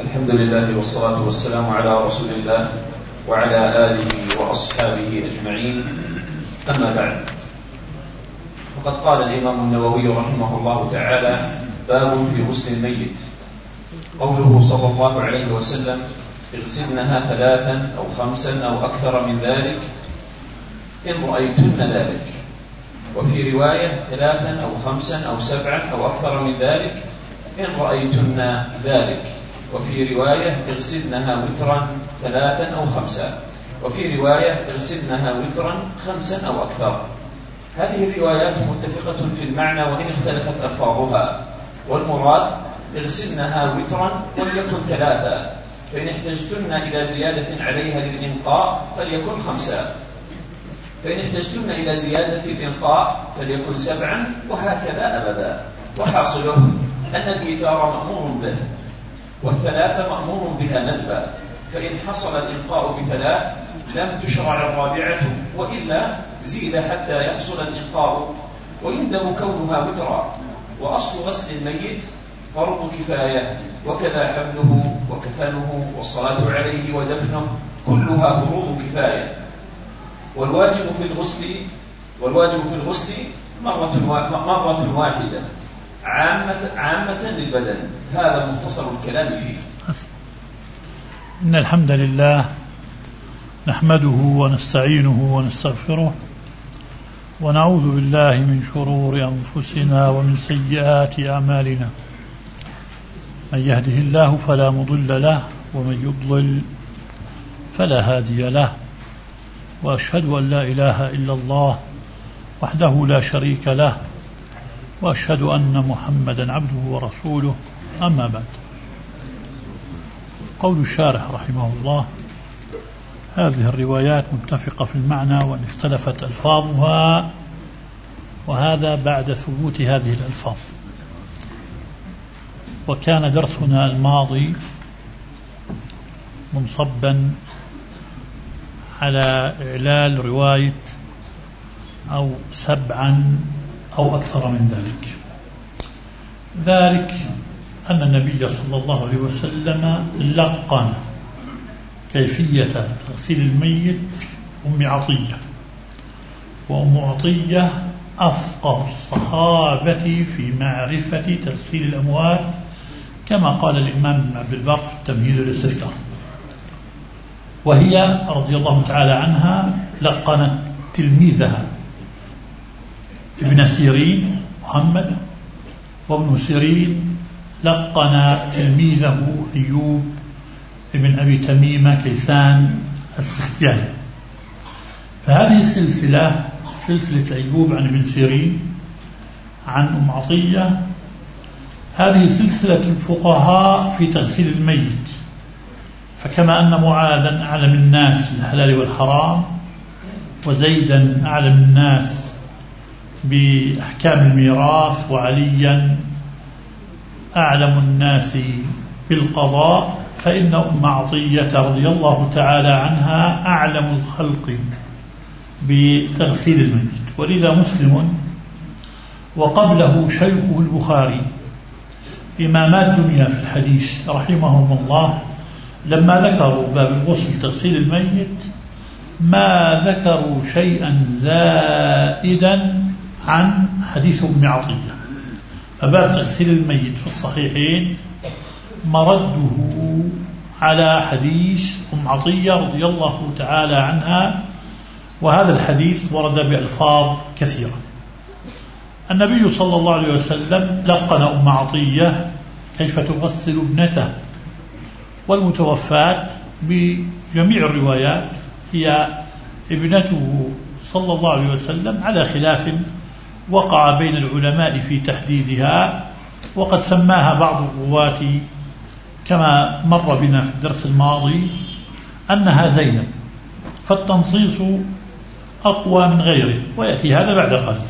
الحمد لله والصلاة والسلام على رسول الله وعلى آله وأصحابه أجمعين. أما بعد، فقد قال الإمام النووي رحمه الله تعالى: باب في غسل الميت. قوله صلى الله عليه وسلم: اغسلنها 3 أو 5 أو أكثر من ذلك إن رأيتن ذلك. وفي رواية 3 أو 5 أو 7 أو أكثر من ذلك إن رأيتن ذلك. وفي رواية اغسلنها وترا 3 أو 5. وفي رواية اغسلنها وترا 5 أو أكثر. هذه الروايات متفقة في المعنى وإن اختلفت ألفاظها، والمراد اغسلنها وترا وليكن 3، فإن احتجتن إلى زيادة عليها للإنقاء فليكن 5، فإن احتجتن إلى زيادة الإنقاء فليكن 7، وهكذا أبدا. وحاصله أن الإيتار مأمور به، والثلاثة مأمور بها ندبا، فإن حصل الإنقاء ب3 لم تشرع الرابعة، وإلا زيد حتى يحصل الإنقاء، ويندب كونها وترا. وأصل غسل الميت فرض كفاية، وكذا حمله وكفنه والصلاة عليه ودفنه كلها فروض كفاية. والواجب في الغسل مرة واحدة عامة للبدن. هذا مختصر الكلام فيه. إن الحمد لله نحمده ونستعينه ونستغفره، ونعوذ بالله من شرور أنفسنا ومن سيئات أعمالنا. من يهده الله فلا مضل له، ومن يضلل فلا هادي له. وأشهد أن لا إله إلا الله وحده لا شريك له، وأشهد أن محمدا عبده ورسوله. أما بعد، قول الشارح رحمه الله: هذه الروايات متفقة في المعنى وإن اختلفت ألفاظها، وهذا بعد ثبوت هذه الألفاظ. وكان درسنا الماضي منصبا على إعلال رواية أو 7 أو أكثر من ذلك أن النبي صلى الله عليه وسلم لقن كيفية تغسيل الميت أم عطية، وأم عطية أفقه الصحابة في معرفة تغسيل الأموات، كما قال الإمام ابن عبد البر في التمهيد والاستذكار. وهي رضي الله تعالى عنها لقنت تلميذها ابن سيرين محمد، وابن سيرين لقن تلميذه أيوب ابن أبي تميمة كيسان السختياني. فهذه السلسلة، سلسلة أيوب عن ابن سيرين عن أم عطية، هذه سلسلة الفقهاء في تغسيل الميت. فكما أن معاذا أعلم الناس بالحلال والحرام، وزيدا أعلم الناس بأحكام الميراث، وعليا أعلم الناس بالقضاء، فإن أم عطية رضي الله تعالى عنها أعلم الخلق بتغسيل الميت. ولذا مسلم وقبله شيخه البخاري إمامات دنيا في الحديث رحمهم الله، لما ذكروا باب الغسل تغسيل الميت ما ذكروا شيئا زائدا عن حديث أم عطية. فباب تغسيل الميت في الصحيحين مرده على حديث أم عطية رضي الله تعالى عنها، وهذا الحديث ورد بألفاظ كثيرة. النبي صلى الله عليه وسلم لقن أم عطية كيف تغسل ابنته، والمتوفاة بجميع الروايات هي ابنته صلى الله عليه وسلم، على خلاف وقع بين العلماء في تحديدها، وقد سماها بعض الرواة كما مر بنا في الدرس الماضي أنها زينب، فالتنصيص أقوى من غيره، ويأتي هذا بعد قليل.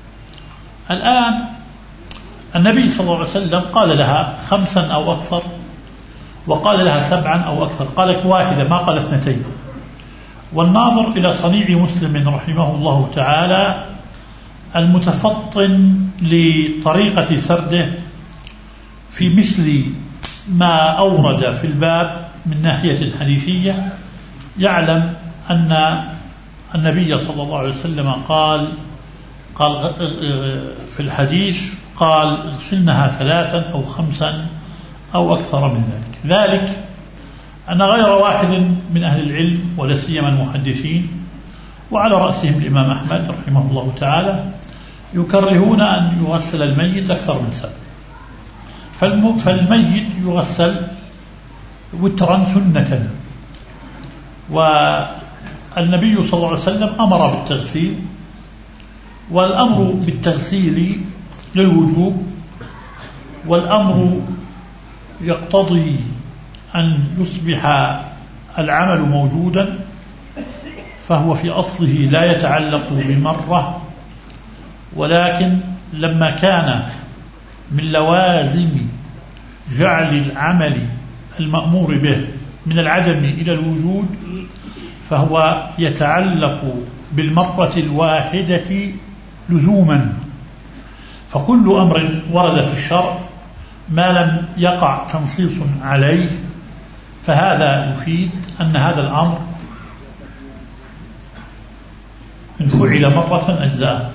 الآن النبي صلى الله عليه وسلم قال لها 5 أو أكثر، وقال لها 7 أو أكثر، قالت 1 ما قال 2. والناظر إلى صنيع مسلم رحمه الله تعالى المتفطن لطريقة سرده في مثل ما أورد في الباب من ناحية حديثية يعلم أن النبي صلى الله عليه وسلم قال في الحديث قال اغسلنها 3 أو 5 أو أكثر من ذلك أن غير واحد من أهل العلم ولا سيما المحدثين وعلى رأسهم الإمام أحمد رحمه الله تعالى يكرهون أن يغسل الميت أكثر من 7. فالميت يغسل وترا سنة، والنبي صلى الله عليه وسلم أمر بالتغسيل، والأمر بالتغسيل للوجوب، والأمر يقتضي أن يصبح العمل موجودا، فهو في أصله لا يتعلق بمرة، ولكن لما كان من لوازم جعل العمل المأمور به من العدم إلى الوجود فهو يتعلق بالمرة الواحدة لزوما. فكل أمر ورد في الشرع ما لم يقع تنصيص عليه فهذا يفيد أن هذا الأمر إن فعل مرة أجزاء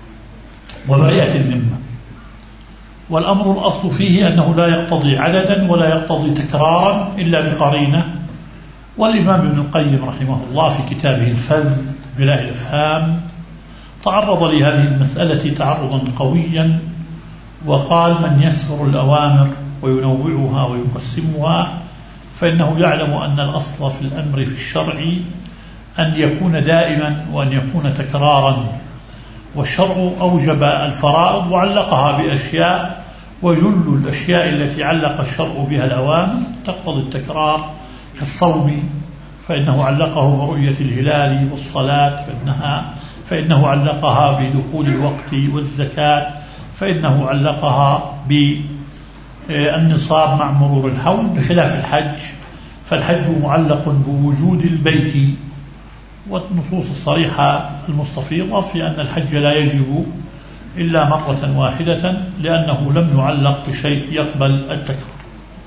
وبرئت الذمة. والأمر الأصل فيه أنه لا يقتضي عددا ولا يقتضي تكرارا إلا بقرينة. والإمام ابن القيم رحمه الله في كتابه الفذ بلاء الإفهام تعرض لهذه المسألة تعرضا قويا، وقال من يسر الأوامر وينوعها ويقسمها فإنه يعلم أن الأصل في الأمر في الشرع أن يكون دائما وأن يكون تكرارا، والشرع أوجب الفرائض وعلقها بأشياء، وجل الأشياء التي علق الشرع بها الأوامر تقتضي التكرار، كالصوم فإنه علقه برؤية الهلال، والصلاة فإنه علقها بدخول الوقت، والزكاة فإنه علقها بالنصاب مع مرور الحول، بخلاف الحج فالحج معلق بوجود البيت. والنصوص الصريحة المستفيضة في أن الحج لا يجب إلا مرة واحدة لأنه لم يعلق بشيء يقبل التكرار،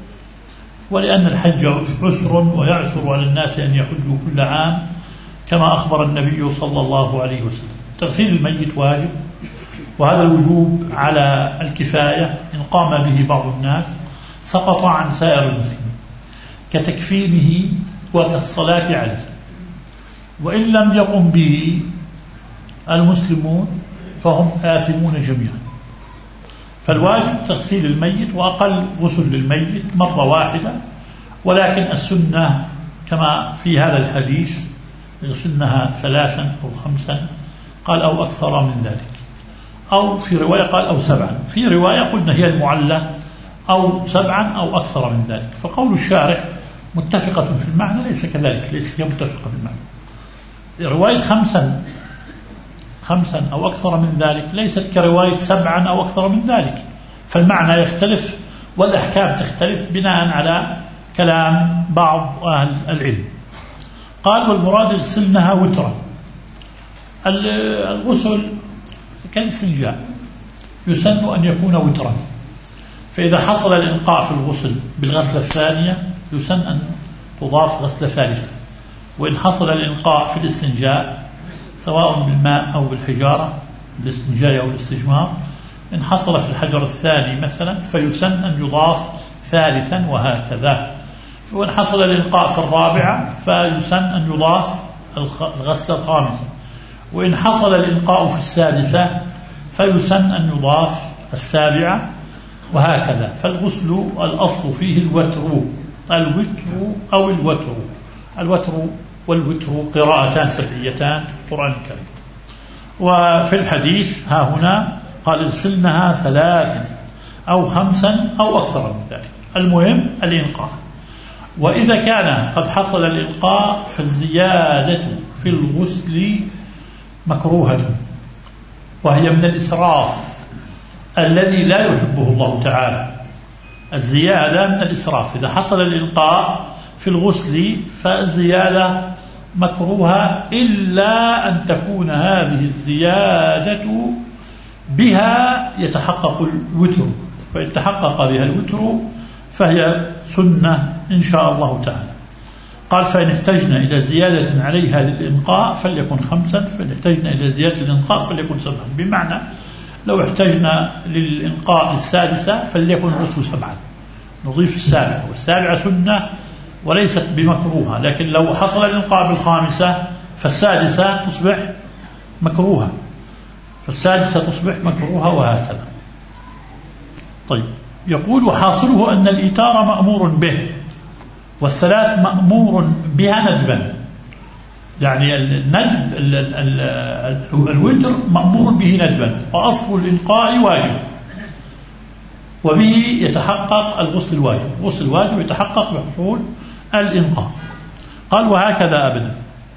ولأن الحج عسر ويعسر على الناس أن يحجوا كل عام كما أخبر النبي صلى الله عليه وسلم. تغسيل الميت واجب، وهذا الوجوب على الكفاية، إن قام به بعض الناس سقط عن سائر المسلمين كتكفينه وكالصلاة عليه، وإن لم يقم به المسلمون فهم آثمون جميعا. فالواجب تغسيل الميت، وأقل غسل للميت مرة واحدة، ولكن السنة كما في هذا الحديث يغسلنها 3 أو 5 قال أو أكثر من ذلك، أو في رواية قال أو 7، في رواية قلنا هي المعلة أو 7 أو أكثر من ذلك. فقول الشارح متفقة في المعنى ليس كذلك، ليس هي متفقة في المعنى. رواية 5 أو أكثر من ذلك ليست كرواية 7 أو أكثر من ذلك، فالمعنى يختلف والأحكام تختلف بناء على كلام بعض أهل العلم. قال والمراد غسلنها وترا. الغسل كالاستنجاء يسن أن يكون وترا، فإذا حصل الإنقاء في الغسل بالغسلة الثانية يسن أن تضاف غسلة ثالثة، وإن حصل الإنقاء في الاستنجاء سواء بالماء أو بالحجارة، بالاستنجاء أو الاستجمار، إن حصل في الحجر الثاني مثلا فيسن أن يضاف ثالثا وهكذا، وإن حصل الإنقاء في الرابعة فيسن أن يضاف الغسلة الخامسة، وإن حصل الإنقاء في السادسة فيسن أن يضاف السابعة وهكذا. فالغسل الأصل فيه الوتر أو الوتر والوتر قراءتان سبعيتان في القرآن الكريم. وفي الحديث ها هنا قال اغسلنها 3 أو 5 أو أكثر من ذلك، المهم الإنقاء. وإذا كان قد حصل الإنقاء فالزيادة في الغسل مكروهة، وهي من الإسراف الذي لا يحبه الله تعالى. الزيادة من الإسراف، إذا حصل الإنقاء في الغسل فالزيادة مكروهة إلا أن تكون هذه الزيادة بها يتحقق الوتر، فإن تحقق بها الوتر فهي سنة إن شاء الله تعالى. قال فإن احتجنا إلى زيادة عليها للإنقاء فليكن 5، فإن احتجنا إلى زيادة الإنقاء فليكن 7. بمعنى لو احتجنا للإنقاء السادسة فليكن الغسل 7، نضيف السابعة، والسابعة سنة وليست بمكروهة، لكن لو حصل الإنقاء بالخامسة فالسادسة تصبح مكروهة، وهكذا. طيب، يقول وحاصله أن الإيتار مأمور به والثلاث مأمور بها ندبا، يعني الندب الوتر مأمور به ندبا، وأصل الإنقاء واجب، وبه يتحقق الغسل الواجب، الغسل الواجب يتحقق بحصول الإنقاء. قال وهكذا أبدا.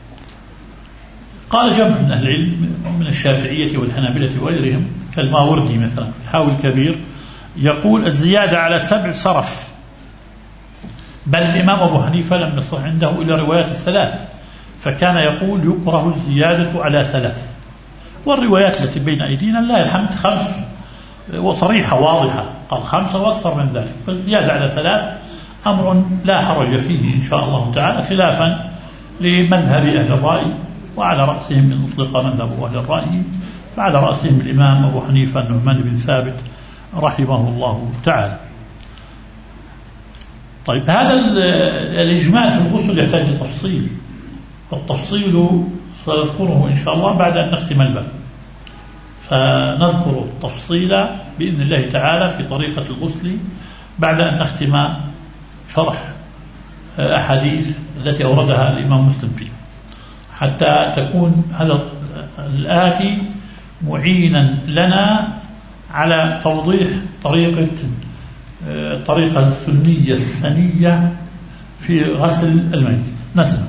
قال جمع من أهل العلم من الشافعية والحنابلة وغيرهم كالماوردي مثلا في الحاوي الكبير يقول الزيادة على 7 صرف، بل الإمام أبو حنيفة لم يصح عنده إلى روايات الثلاث، فكان يقول يكره الزيادة على 3، والروايات التي بين أيدينا لا الحمد 5 وصريحة واضحة، قال 5 وأكثر من ذلك، فالزيادة على 3 أمر لا حرج فيه إن شاء الله تعالى، خلافا لمذهب أهل الرأي، وعلى رأسهم من أطلق مذهب أهل الرأي، فعلى رأسهم الإمام أبو حنيفة النعمان بن ثابت رحمه الله تعالى. طيب، هذا الإجماع في الغسل يحتاج لتفصيل، والتفصيل سنذكره إن شاء الله بعد أن نختم الباب، فنذكر التفصيل بإذن الله تعالى في طريقة الغسل بعد أن نختم شرح أحاديث التي أوردها الإمام مسلم فيه، حتى تكون هذا الآتي معينا لنا على توضيح الطريقة السنية الثانية في غسل الميت. نسمع.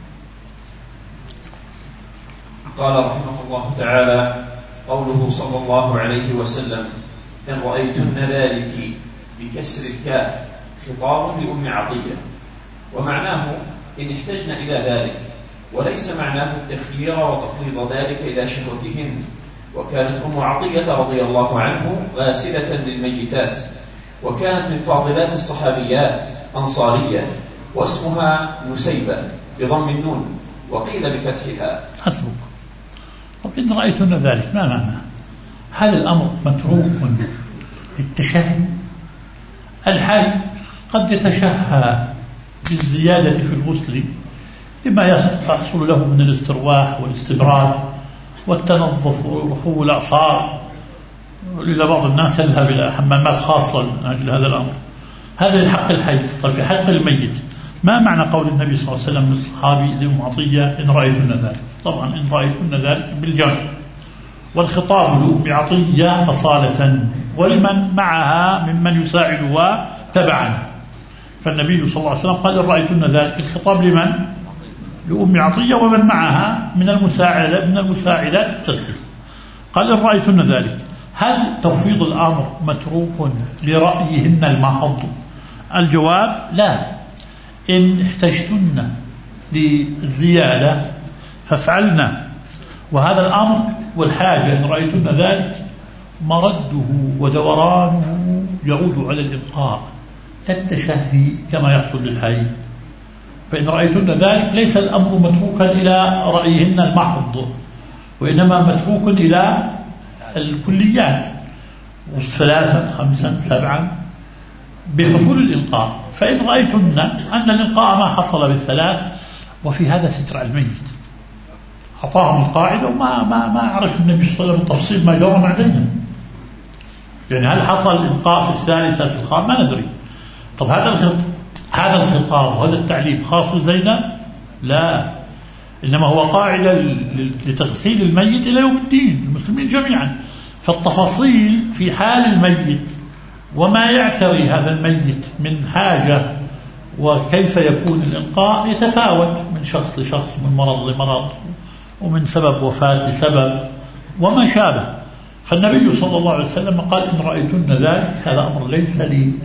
قال رحمه الله تعالى: قوله صلى الله عليه وسلم: إن رأيتن ذلك بكسر الكاف خطاب لأم عطية، ومعناه إن احتجنا إلى ذلك، وليس معناه التخيير وتفويض ذلك إلى شهوتهن. وكانت أم عطية رضي الله عنه غاسلة للميتات، وكانت من فاضلات الصحابيات أنصارية، واسمها نسيبة بضم النون، وقيل بفتحها. حسبك. طب إن رأيتن ذلك ما معنى؟ هل الأمر متروك للتشهي؟ الحي قد يتشهى بالزيادة في الغسل لما يحصل له من الاسترواح والاستبراد والتنظف ورخو الأعصار، لذا بعض الناس يذهب إلى حمامات خاصة من أجل هذا الأمر، هذا لحق الحي. طيب، في حق الميت ما معنى قول النبي صلى الله عليه وسلم للصحابي ذي عطية: إن رأيتن ذلك؟ طبعا إن رأيتن ذلك بالجمع، والخطاب لأم عطية أصالة ولمن معها ممن يساعدها تبعا، فالنبي صلى الله عليه وسلم قال: إن رأيتن ذلك، الخطاب لمن؟ لأم عطية ومن معها من المساعدات التغسل. قال: إن رأيتن ذلك. هل تفويض الأمر متروك لرأيهن المحض؟ الجواب: لا. إن احتجتن للزيادة فافعلنا، وهذا الأمر والحاجة إن رأيتن ذلك مرده ودورانه يعود على الإبقاء لا التشهي كما يحصل للحي. فإن رأيتن ذلك ليس الأمر متروكا إلى رأيهن المحض، وإنما متروك إلى الكليات 3 5 7 بحصول الإلقاء. فإن رأيتن أن الإلقاء ما حصل بالثلاث، وفي هذا ستر الميت، أعطاهم القاعدة وما عرف النبي صلى الله عليه وسلم التفصيل ما جرى علينا، يعني هل حصل الإلقاء في الثالثة في الخامسة ما ندري. طب هذا الخطاب وهذا التعليم خاص زينب؟ لا، إنما هو قاعدة لتغسيل الميت إلى يوم الدين المسلمين جميعا. فالتفاصيل في حال الميت وما يعتري هذا الميت من حاجة وكيف يكون الإلقاء يتفاوت من شخص لشخص، من مرض لمرض، ومن سبب وفاة لسبب وما شابه. فالنبي صلى الله عليه وسلم قال: إن رأيتن ذلك، هذا أمر ليس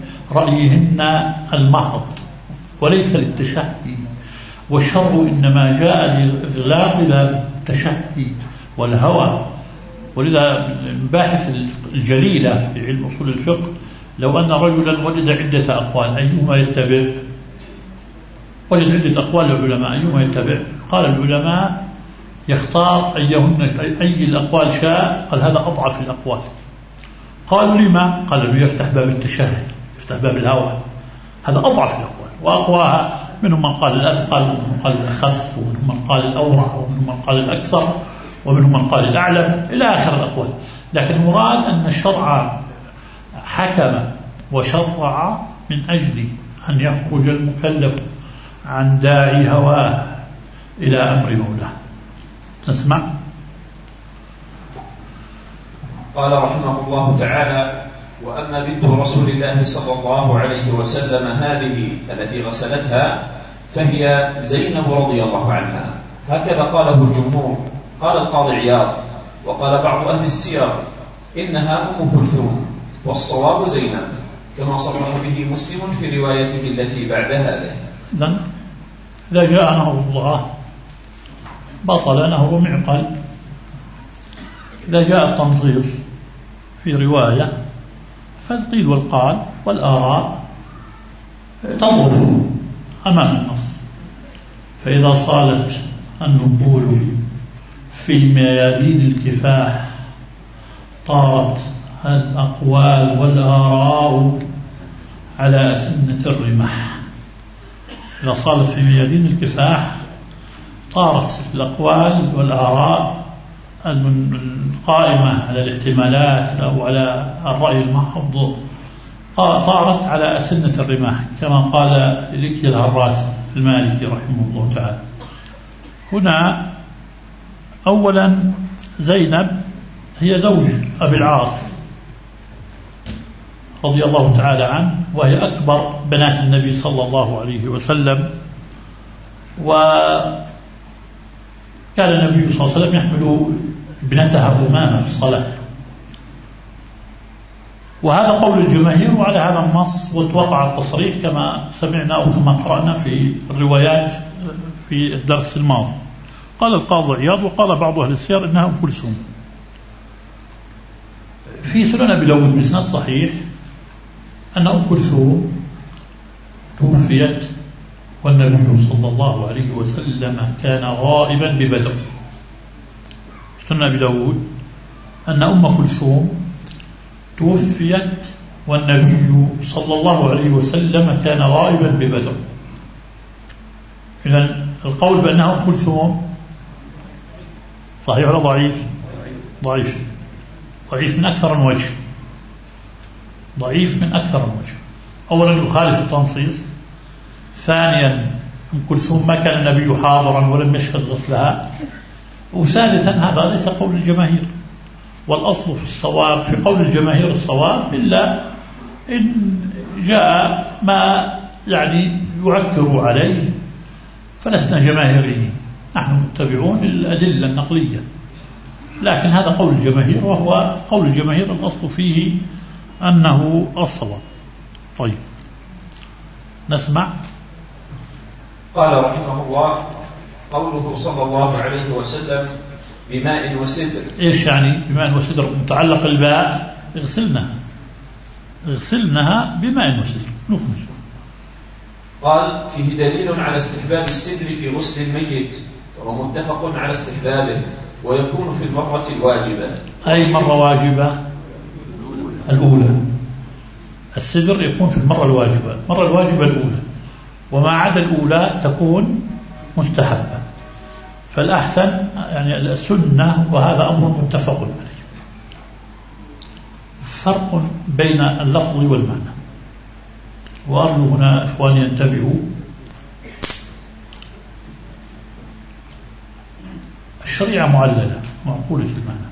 لرأيهن المحض وليس للتشهي، والشر إنما جاء لإغلاق التشهي والهوى. ولذا المباحث الجليلة في علم أصول الفقه لو أن رجلا وجد عدة أقوال أيهما يتبع؟ وجد عدة أقوال للعلماء أيهما يتبع؟ قال العلماء يختار أي الأقوال شاء. قال هذا أضعف الأقوال. قالوا لما؟ قال له يفتح باب التشهي، يفتح باب الهوى، هذا أضعف الأقوال. وأقواها منهم من قال الأثقل، ومنهم من قال الأخف، ومنهم من قال الأورع، ومنهم من قال الأكثر، ومنهم من قال الأعلم، إلى آخر الأقوال. لكن المراد أن الشرع حكم وشرع من أجل أن يخرج المكلف عن داعي هواه إلى أمر مولاه. نسمع. قال رحمه الله تعالى: وأما بنت رسول الله صلى الله عليه وسلم هذه التي غسلتها فهي زينب رضي الله عنها. هكذا قاله الجمهور. قال القاضي عياض وقال بعض أهل السير إنها أم كلثوم، والصواب زينب، كما صرح به مسلم في روايته التي بعد هذه. إذا جاء نهر الله بطل نهر معقل. إذا جاء التنصيص في رواية فالقيل والقال والآراء تضعف أمام النص. فإذا صالت النقول في ميادين الكفاح طارت الأقوال والآراء على أسنة الرماح. إذا صالت في ميادين الكفاح طارت الأقوال والآراء القائمة على الاحتمالات أو على الرأي المحض، طارت على أسنة الرماح، كما قال لكي الهراس المالكي رحمه الله تعالى. هنا أولا زينب هي زوج أبي العاص رضي الله تعالى عنه، وهي أكبر بنات النبي صلى الله عليه وسلم. وكان النبي صلى الله عليه وسلم يحمل ابنتها أمامة في الصلاة، وهذا قول الجماهير. وعلى هذا النص وتوقع التصريح كما سمعنا أو كما قرأنا في الروايات في الدرس الماضي. قال القاضي عياض وقال بعض أهل السير إنها أم كلثوم. في سنن أبي داود بإسناد صحيح أن أم كلثوم توفيت والنبي صلى الله عليه وسلم كان غائبا ببدر. سنن أبي داود أن أم كلثوم توفيت والنبي صلى الله عليه وسلم كان غائبا ببدر. إذن القول بأنها أم كلثوم صحيح ولا ضعيف؟ ضعيف. ضعيف من أكثر من وجه. ضعيف من أكثر من وجه. أولا يخالف التنصيص. ثانيا أم كلثوم ما كان النبي حاضرا ولم يشهد غسلها. وثالثا هذا ليس قول الجماهير، والأصل في الصواب في قول الجماهير الصواب، إلا إن جاء ما يعني يعكر عليه فلسنا جماهيريين، نحن متبعون الأدلة النقلية. لكن هذا قول الجماهير، وهو قول الجماهير الأصل فيه أنه الصواب. طيب نسمع. قال رحمه الله: قوله صلى الله عليه وسلم بماء وسدر. إيش يعني بماء وسدر؟ متعلق الباء اغسلنها بماء وسدر. نخمس. قال: فيه دليل على استحباب السدر في غسل الميت، وهو متفق على استحبابه، ويكون في المرة الواجبة. أي مرة واجبة؟ الأولى. السدر يكون في المرة الواجبة، المرة الواجبة الأولى، وما عدا الأولى تكون مستحبة. فالأحسن يعني السنة، وهذا أمر متفق عليه. فرق بين اللفظ والمعنى، وأرجو هنا إخواني ينتبهوا. الشريعة معللة معقولة المعنى.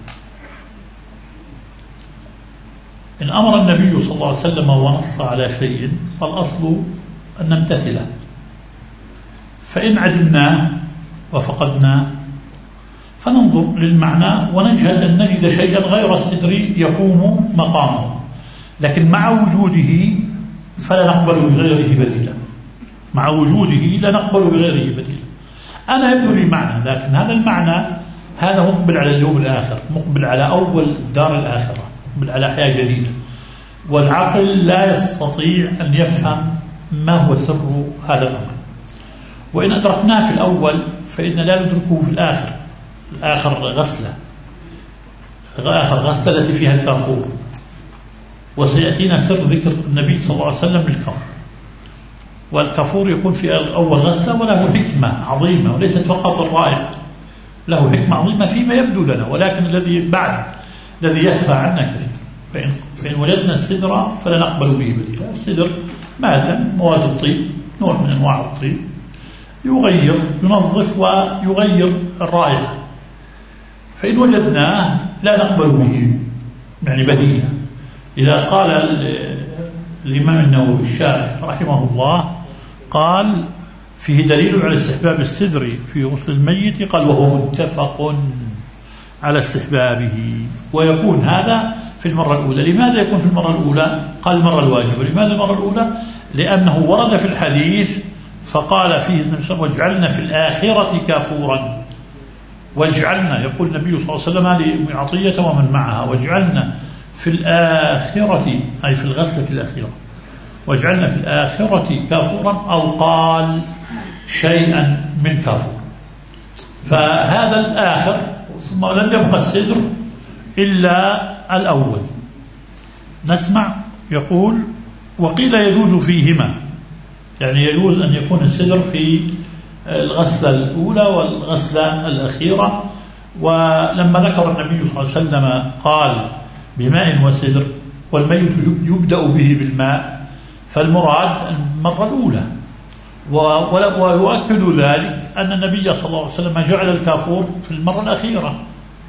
إن أمر النبي صلى الله عليه وسلم ونص على شيء فالأصل أن نمتثله، فإن عدمناه وفقدناه فننظر للمعنى ونجهل أن نجد شيئا غير السدر يقوم مقامه، لكن مع وجوده فلا نقبل بغيره بديلا. مع وجوده لا نقبل بغيره بديلا. أنا يبدو لي معنى، لكن هذا المعنى مقبل على اليوم الآخر، مقبل على أول دار الآخرة، مقبل على حياة جديدة. والعقل لا يستطيع أن يفهم ما هو سر هذا الأمر. وإن أدركناه في الأول فإن لا ندركه في الآخر. الآخر غسلة التي فيها الكافور، وسيأتينا سر ذكر النبي صلى الله عليه وسلم للكافور. والكافور يكون في أول غسلة وله حكمة عظيمة، وليست فقط الرائحة، له حكمة عظيمة فيما يبدو لنا، ولكن الذي يخفى عنا كثير. فإن وجدنا السدر فلا نقبل به بديلا. السدر مادة مواد الطيب، نوع من أنواع الطيب، ينظف ويغير الرائحة. فإن وجدناه لا نقبل به يعني بديلا. إذا قال الإمام النووي الشارح رحمه الله قال فيه دليل على استحباب السدر في غسل الميت، قال وهو متفق على استحبابه، ويكون هذا في المرة الأولى. لماذا يكون في المرة الأولى؟ قال المرة الواجبة. لماذا المرة الأولى؟ لأنه ورد في الحديث فقال فيه واجعلنا في الآخرة كافورا. واجعلنا، يقول النبي صلى الله عليه وسلم لأم عطية ومن معها، واجعلنا في الآخرة أي في الغسلة الأخيرة، واجعلنا في الآخرة كافورا، أو قال شيئا من كافور. فهذا الآخر، ثم لم يبقى السدر إلا الأول. نسمع يقول وقيل يجوز فيهما، يعني يجوز أن يكون السدر في الغسلة الأولى والغسلة الأخيرة. ولما ذكر النبي صلى الله عليه وسلم قال بماء وسدر، والميت يبدأ به بالماء، فالمراد المرة الأولى. ويؤكد ذلك أن النبي صلى الله عليه وسلم جعل الكافور في المرة الأخيرة،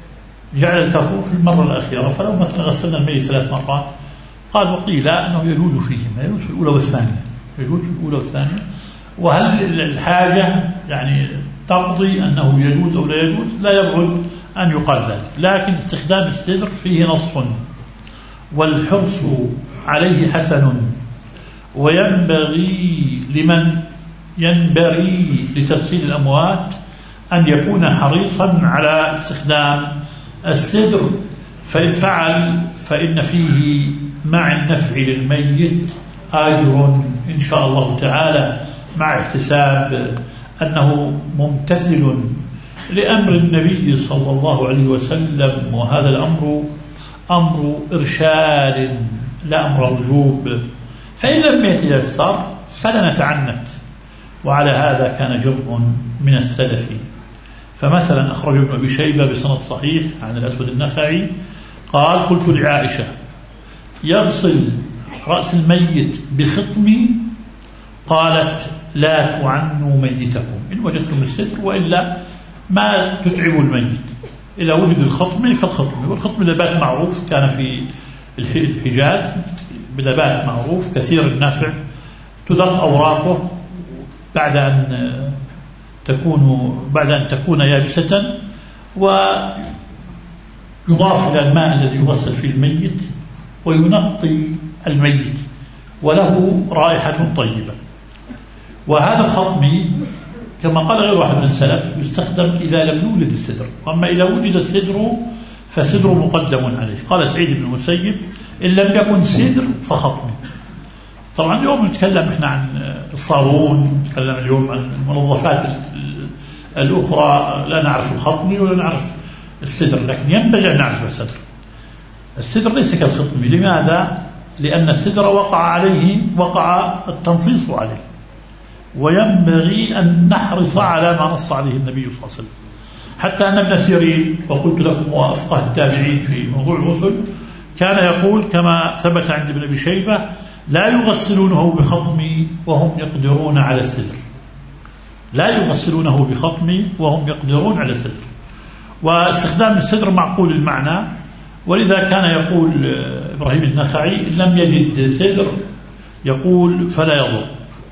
فلو مثلا غسلنا الميت 3 مرات قال وقيل أنه يجوز فيهما، يجوز في الأولى والثانية. وهل الحاجة يعني تقضي أنه يجوز أو لا يجوز؟ لا يبعد أن يقال ذلك، لكن استخدام السدر فيه نص، والحرص عليه حسن، وينبغي لمن ينبغي لتغسيل الأموات أن يكون حريصا على استخدام السدر، فإن فعل فإن فيه مع النفع للميت أجر إن شاء الله تعالى، مع احتساب أنه ممتثل لأمر النبي صلى الله عليه وسلم، وهذا الأمر أمر إرشاد لا أمر وجوب. فإن لم يتيسر فلا نتعنت، وعلى هذا كان جمع من السلف. فمثلا أخرج ابن أبي شيبة بسند صحيح عن الأسود النخعي قال قلت لعائشة يغسل رأس الميت بخطم؟ قالت لا تعنوا ميتكم إن وجدتم الستر، وإلا ما تتعبوا الميت. إذا وجد الخطم فالخطم، والخطم نبات معروف كان في الحجاز، بنبات معروف كثير النفع، تدق أوراقه بعد أن تكون يابسة، ويضاف إلى الماء الذي يغسل فيه الميت وينقي الميت، وله رائحة طيبة. وهذا الخطم كما قال غير واحد من السلف يستخدم إذا لم يوجد السدر، أما إذا وجد السدر فسدر مقدم عليه. قال سعيد بن المسيب إن لم يكن سدر فخطم. طبعا اليوم نتكلم إحنا عن الصابون، نتكلم اليوم عن المنظفات الأخرى، لا نعرف الخطم ولا نعرف السدر، لكن ينبغي أن نعرف السدر. السدر ليس كالخطم. لماذا؟ لأن السدر وقع التنصيص عليه، وينبغي أن نحرص على ما نص عليه النبي صلى الله عليه وسلم. حتى أن ابن سيرين، وقلت لكم وأفقه التابعين في موضوع الغسل، كان يقول كما ثبت عند ابن أبي شيبة لا يغسلونه بخطم وهم يقدرون على السدر، واستخدام السدر معقول المعنى، ولذا كان يقول إبراهيم النخعي إن لم يجد سدر يقول فلا يضر.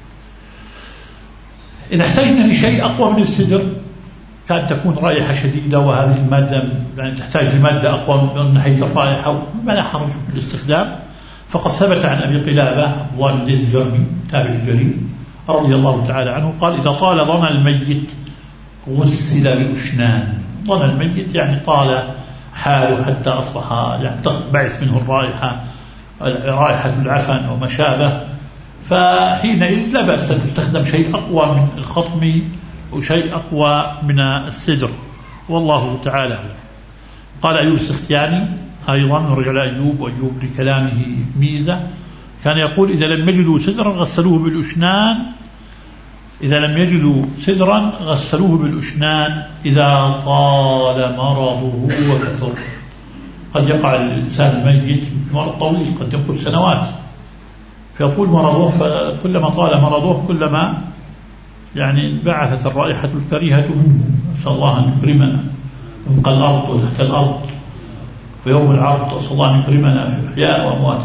إذا احتاجنا لشيء أقوى من السدر كان تكون رائحة شديدة، وهذه المادة يعني تحتاج لمادة أقوى من حيث الرائحة، ولا حرج في الاستخدام. فقد ثبت عن أبي قلابة عبد الله بن زيد الجرمي تابع الجليل رضي الله تعالى عنه قال إذا طال ظن الميت غسل بأشنان. ظن الميت يعني طال حاله حتى أصبح يعني بعث منه الرائحة رائحة العفن وما شابه، فحينئذ لا بأس أن يستخدم شيء أقوى من الخطم وشيء أقوى من السدر، والله تعالى. قال أيوب السختياني أيضا، نرجع لأيوب، وأيوب لكلامه ميزة، كان يقول إذا لم يجدوا سدرا غسلوه بالأشنان، إذا لم يجدوا سدرا غسلوه بالأشنان إذا طال مرضه وكثر. قد يقع الإنسان الميت مرض طويل، قد يمكث سنوات، فيقول مرضه، فكلما طال مرضه كلما يعني انبعثت الرائحة الكريهة منه. نسأل الله أن يكرمنا فوق الأرض وتحت الأرض ويوم العرض، نسأل الله أن يكرمنا في أحياء وأموات.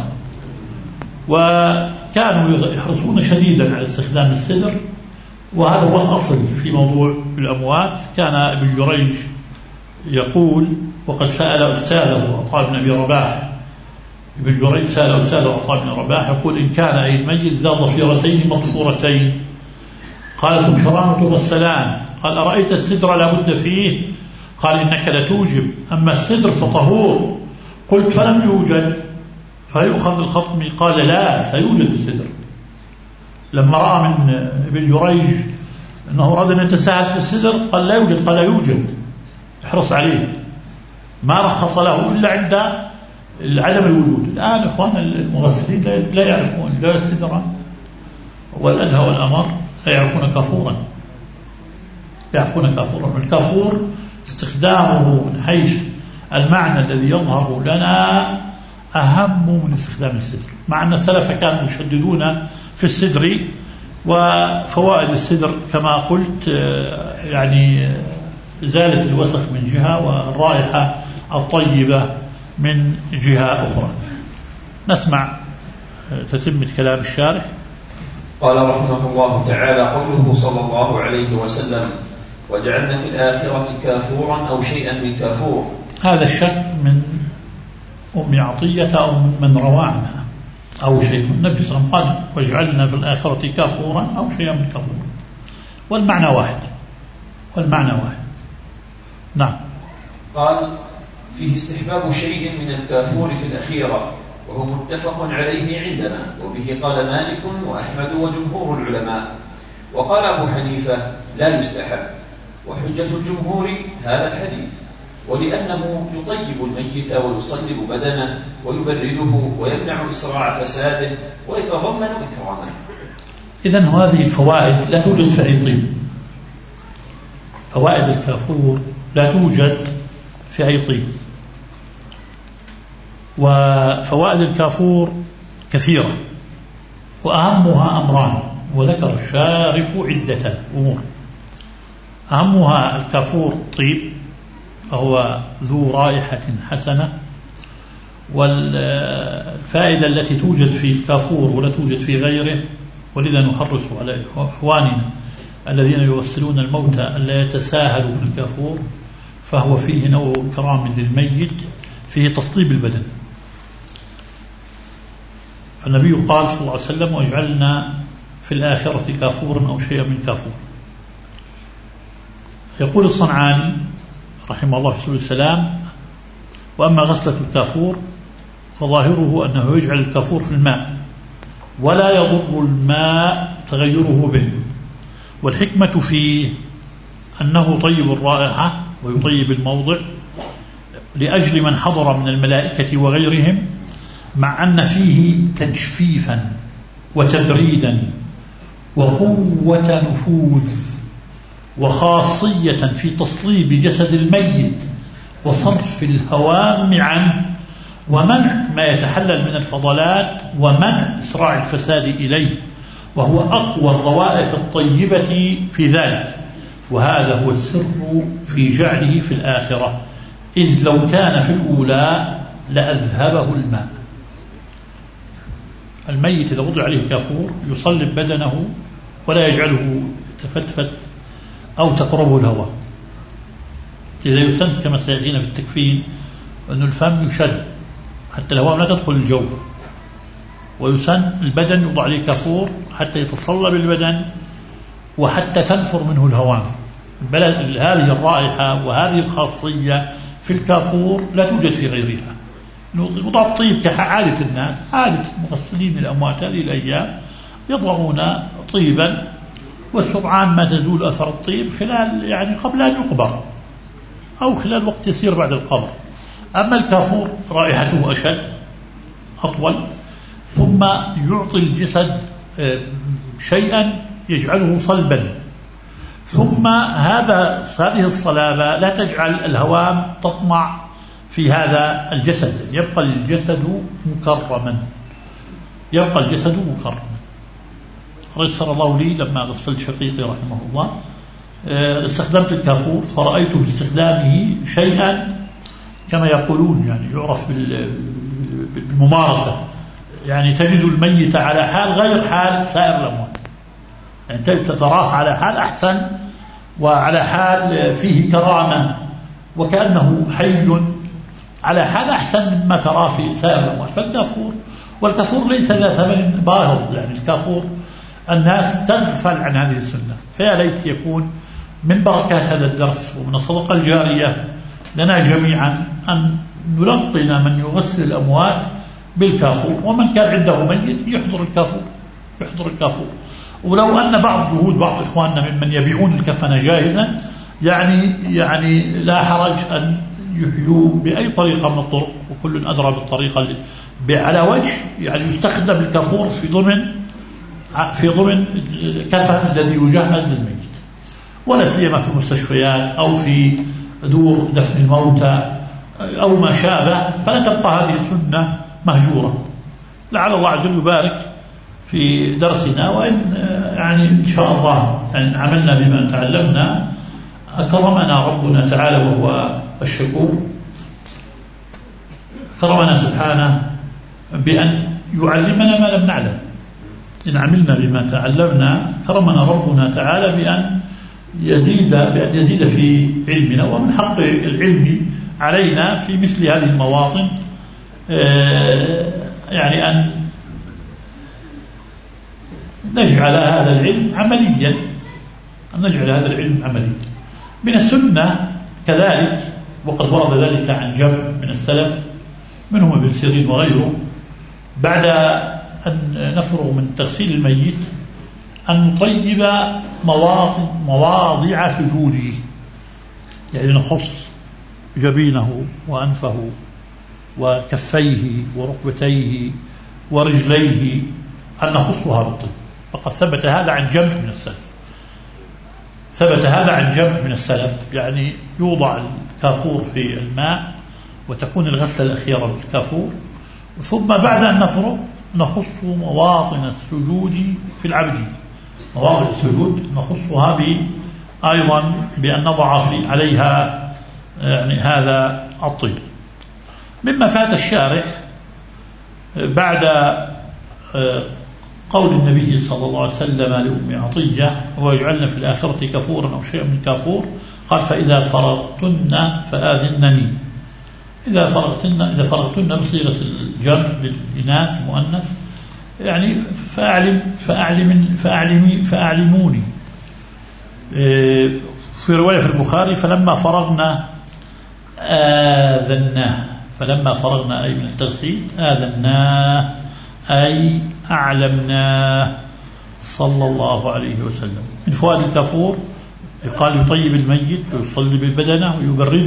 وكانوا يحرصون شديدا على استخدام السدر، وهذا هو الأصل في موضوع الأموات. كان ابن جريج يقول، وقد سأل أستاذه عطاء بن أبي رباح، ابن جريج سأل أستاذه عطاء بن رباح يقول إن كان أي الميت ذا ضفيرتين مطفورتين قال المشران تغسلان، قال أرأيت السدر لا بد فيه؟ قال إنك لتوجب، أما السدر فطهور. قلت فلم يوجد فيؤخذ الخطم؟ قال لا، سيوجد السدر. لما رأى من ابن جريج أنه أراد أن يتساهل في السدر قال لا يوجد، قال يوجد، احرص عليه، ما رخص له إلا عند عدم الوجود. الآن إخوان المغسلين لا يعرفون لا السدر والأدهى والأمر، لا يعرفون كافورا، يعرفون كافورا. الكافور استخدامه من حيث المعنى الذي يظهر لنا أهم من استخدام السدر، مع أن السلف كانوا يشددون في السدر. وفوائد السدر كما قلت يعني إزالة الوسخ من جهة والرائحة الطيبة من جهة أخرى. نسمع تتمة كلام الشارح. قال رحمه الله تعالى: قوله صلى الله عليه وسلم: وجعلنا في الآخرة كافورا أو شيئا من كافور، هذا الشك من أم عطية أو من روى عنها أو شيء. النبي صلى الله عليه وسلم قال: وجعلنا في الآخرة كافورا أو شيئا من كافور، والمعنى واحد، والمعنى واحد. نعم. قال: فيه استحباب شيء من الكافور في الأخيرة، وهو متفق عليه عندنا، وبه قال مالك وأحمد وجمهور العلماء. وقال أبو حنيفة: لا يستحب، وحجة الجمهور هذا الحديث، ولأنه يطيب الميت ويصلب بدنه ويبرده ويمنع إسراع فساده ويتضمن إكرامه. إذن هذه الفوائد لا توجد في أي طيب، فوائد الكافور لا توجد في أي طيب. وفوائد الكافور كثيرة، وأهمها أمران، وذكر الشارح عدة أمور. أهمها الكافور طيب، فهو ذو رائحة حسنة. والفائدة التي توجد في الكافور ولا توجد في غيره، ولذا نحرص على إخواننا الذين يغسلون الموتى ألا يتساهلوا في الكافور، فهو فيه نوع إكرام للميت، فيه تصطيب البدن. فالنبي قال صلى الله عليه وسلم: واجعلنا في الآخرة كافورا أو شيئا من كافور. يقول الصنعاني رحمه الله في سبل السلام: وأما غسلة الكافور فظاهره أنه يجعل الكافور في الماء ولا يضر الماء تغيره به، والحكمة فيه أنه طيب الرائحة ويطيب الموضع لأجل من حضر من الملائكة وغيرهم، مع أن فيه تجفيفا وتبريدا وقوة نفوذ وخاصية في تصليب جسد الميت وصرف الهوام عنه ومنع ما يتحلل من الفضلات ومنع إسراع الفساد إليه، وهو أقوى الروائح الطيبة في ذلك. وهذا هو السر في جعله في الآخرة، إذ لو كان في الأولى لأذهبه الماء. الميت إذا وضع عليه كافور يصلب بدنه ولا يجعله يتفتفت أو تقربه الهواء. إذا يسن كما سيأتينا في التكفين أن الفم يشد حتى الهواء لا تدخل الجوف، ويسن البدن يوضع عليه كافور حتى يتصلب البدن وحتى تنفر منه الهوام. هذه الرائحة وهذه الخاصية في الكافور لا توجد في غيرها، يوضع الطيب كعادة الناس، عادة مغسلين الأموات هذه الأيام يضعون طيبا، وسرعان ما تزول أثر الطيب خلال يعني قبل أن يقبر أو خلال وقت يسير بعد القبر. أما الكافور رائحته أشد أطول، ثم يعطي الجسد شيئا يجعله صلبا، ثم هذه الصلابة لا تجعل الهوام تطمع في هذا الجسد، يبقى الجسد مكرما، يبقى الجسد مكرما. يسر الله لي لما غسلت شقيقي رحمه الله استخدمت الكافور، فرأيت باستخدامه شيئا كما يقولون يعني يعرف بالممارسة، يعني تجد الميت على حال غير حال سائر الأموات، يعني تراه على حال أحسن وعلى حال فيه كرامة وكأنه حي على حال أحسن مما تراه في سائر الأموات. فالكافور، والكافور ليس ذا ثمن باهظ، يعني الكافور الناس تغفل عن هذه السنة، فيا ليت يكون من بركات هذا الدرس ومن الصدقة الجارية لنا جميعا أن نلقن من يغسل الأموات بالكافور، ومن كان عنده ميت يحضر الكافور. ولو أن جهود بعض إخواننا ممن يبيعون الكفن جاهزا يعني لا حرج أن يحيوا بأي طريقة من الطرق، وكل أدرى بالطريقة على وجه يعني يستخدم الكافور في ضمن الكفن الذي يجهز للميت، ولا سيما في المستشفيات أو في دور دفن الموتى أو ما شابه، فلا تبقى هذه السنة مهجورة. لعل الله عز وجل يبارك في درسنا، وإن يعني إن شاء الله أن عملنا بما تعلمنا أكرمنا ربنا تعالى وهو الشكور، كرمنا سبحانه بأن يعلمنا ما لم نعلم. إن عملنا بما تعلمنا كرمنا ربنا تعالى بأن يزيد في علمنا، ومن حق العلم علينا في مثل هذه المواطن يعني أن نجعل هذا العلم عمليا، من السنة كذلك. وقد ورد ذلك عن جمع من السلف منهم ابن سيرين وغيره، بعد أن نفرغ من تغسيل الميت أن نطيب مواضع سجوده، يعني نخص جبينه وأنفه وكفيه وركبتيه ورجليه، أن نخصها بالطيب. فقد ثبت هذا عن جمع من السلف، يعني يوضع الكافور في الماء وتكون الغسلة الأخيرة بالكافور، ثم بعد أن نفرغ نخص مواطن السجود في العبد، مواطن السجود نخصها أيضا بأن نضع عليها يعني هذا الطيب. مما فات الشارح بعد قول النبي صلى الله عليه وسلم لأم عطية ويجعلنا في الآخرة كفورا أو شيئا من كافور، قال فإذا فرغتن فآذنني. إذا فرغتن بصيغة الجمع للإناث مؤنث، يعني فأعلموني. في رواية في البخاري فلما فرغنا آذناه، فلما فرغنا أي من التغسيل آذناه أي أعلمناه صلى الله عليه وسلم. من فوائد الكافور يقال يطيب الميت ويصلي بالبدنة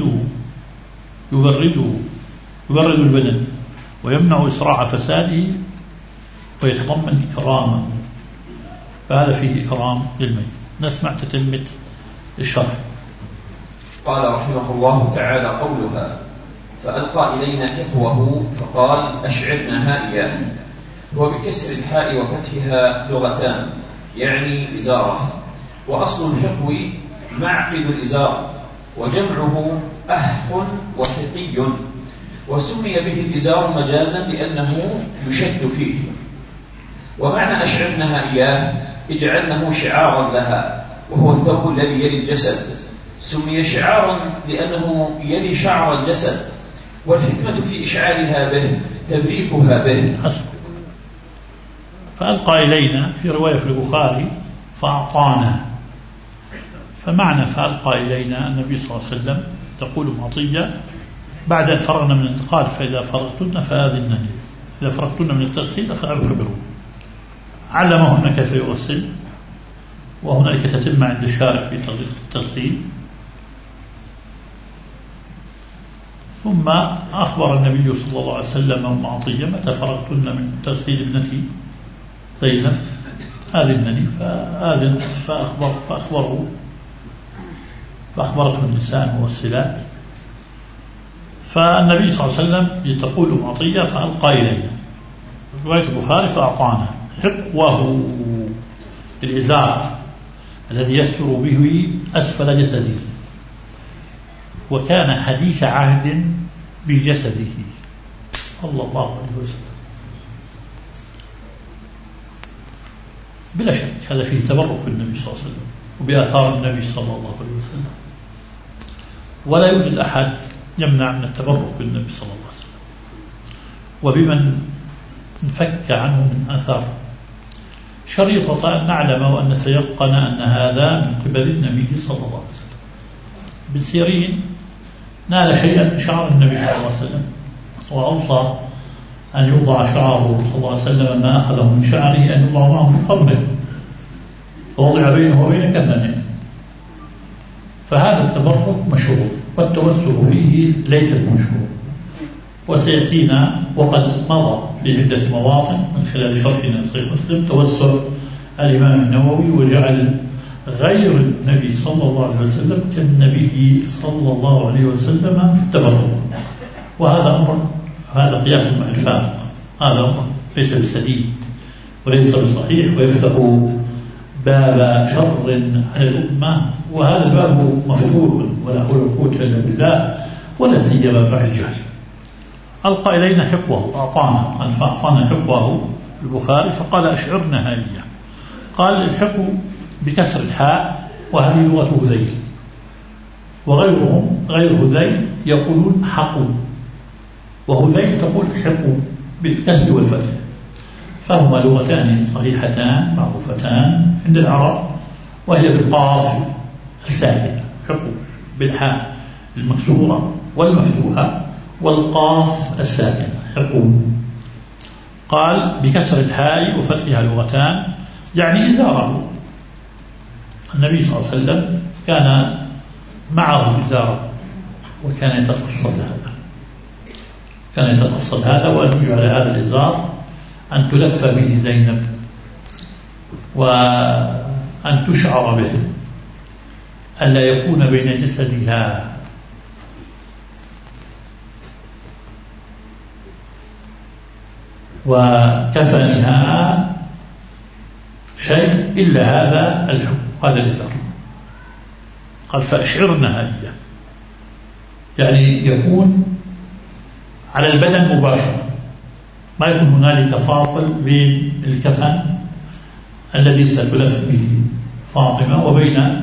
ويبرد البدن ويمنع إسراع فساده ويتضمن إكرامه، فهذا فيه إكرام للميت. نسمع تتمة الشرح. قال رحمه الله تعالى قولها فألقى إلينا حقوه فقال أشعرنا إياه، وبكسر الحاء وفتحها لغتان يعني إزارة، وأصل الحقو معقد الإزار، وجمعه أحق وحقي، وسمي به الإزار مجازا لأنه يشد فيه. ومعنى أشعرنها إياه اجعلنه شعارا لها، وهو الثوب الذي يلي الجسد، سمي شعارا لأنه يلي شعر الجسد، والحكمة في إشعارها به تبريكها به. فألقى إلينا في رواية في البخاري فأعطانا، فمعنى فألقى إلينا النبي صلى الله عليه وسلم تقول معطية بعد أن فرغنا من الانتقال فإذا فرغتن فآذنني، إذا فرغتن من التغسيل أخبروا. علمهن كيف يغسل، وهنالك تتم عند الشارع في طريقة التغسيل. ثم أخبر النبي صلى الله عليه وسلم أم عطية متى فرغتن من تغسيل ابنتي زينب آذنني، فآذن فأخبرته النساء المغسلات. فالنبي صلى الله عليه وسلم تقول أم عطية فألقى إلينا، رواية البخاري فأعطانا حقوه الإزار الذي يستر به أسفل جسده، وكان حديث عهد بجسده صلى الله عليه وسلم. بلا شك هذا فيه تبرك بالنبي صلى الله عليه وسلم وبآثار النبي صلى الله عليه وسلم، ولا يوجد أحد يمنع من التبرك بالنبي صلى الله عليه وسلم وبمن انفك عنه من آثار. شريطة أن نعلم وأن نتيقن أن هذا من قبل النبي صلى الله عليه وسلم. ابن سيرين نال شيئا من شعر النبي صلى الله عليه وسلم، وأوصى أن يوضع شعره صلى الله عليه وسلم ما أخذه من شعره أن يوضع معه في قبره، فوضع بينه وبين كفنه. فهذا التبرك مشروع، والتوسل فيه ليس مشروع، وسيأتينا وقد مضى في عدة مواطن من خلال شرحنا صحيح مسلم توسل الإمام النووي وجعل غير النبي صلى الله عليه وسلم كالنبي صلى الله عليه وسلم في التبرك. وهذا أمر، هذا قياس مع الفارق، هذا أمر ليس بسديد وليس بصحيح، ويفتح باب شر على الأمة، وهذا الباب مفتوح ولا حول ولا قوة إلا بالله، ولا سيما مع الجهل. ألقى إلينا حقوه، أعطانا حقوه البخاري فقال أشعرنا هذه. قال الحق بكسر الحاء، وهذه لغة هذيل، وغيرهم غير هذيل يقولون حقوا، وهذيل تقول حقوا بالكسر والفتح، فهما لغتان صحيحتان معروفتان عند العرب، وهي بالقاف الساكنة حقوا، بالحاء المكسورة والمفتوحة والقاف الساكنة حقوا. قال بكسر الحاء وفتحها لغتان، يعني إزاره. النبي صلى الله عليه وسلم كان معه إزاره، وكان يتقصد هذا وأن يجعل هذا الإزار أن تلف به زينب وأن تشعر به، ألا يكون بين جسدها وكفنها شيء إلا هذا الحكم، هذا الإزار. قال فأشعرنا هذه، يعني يكون على البدن مباشرة، ما يكون هنالك فاصل بين الكفن الذي ستلف به فاطمة وبين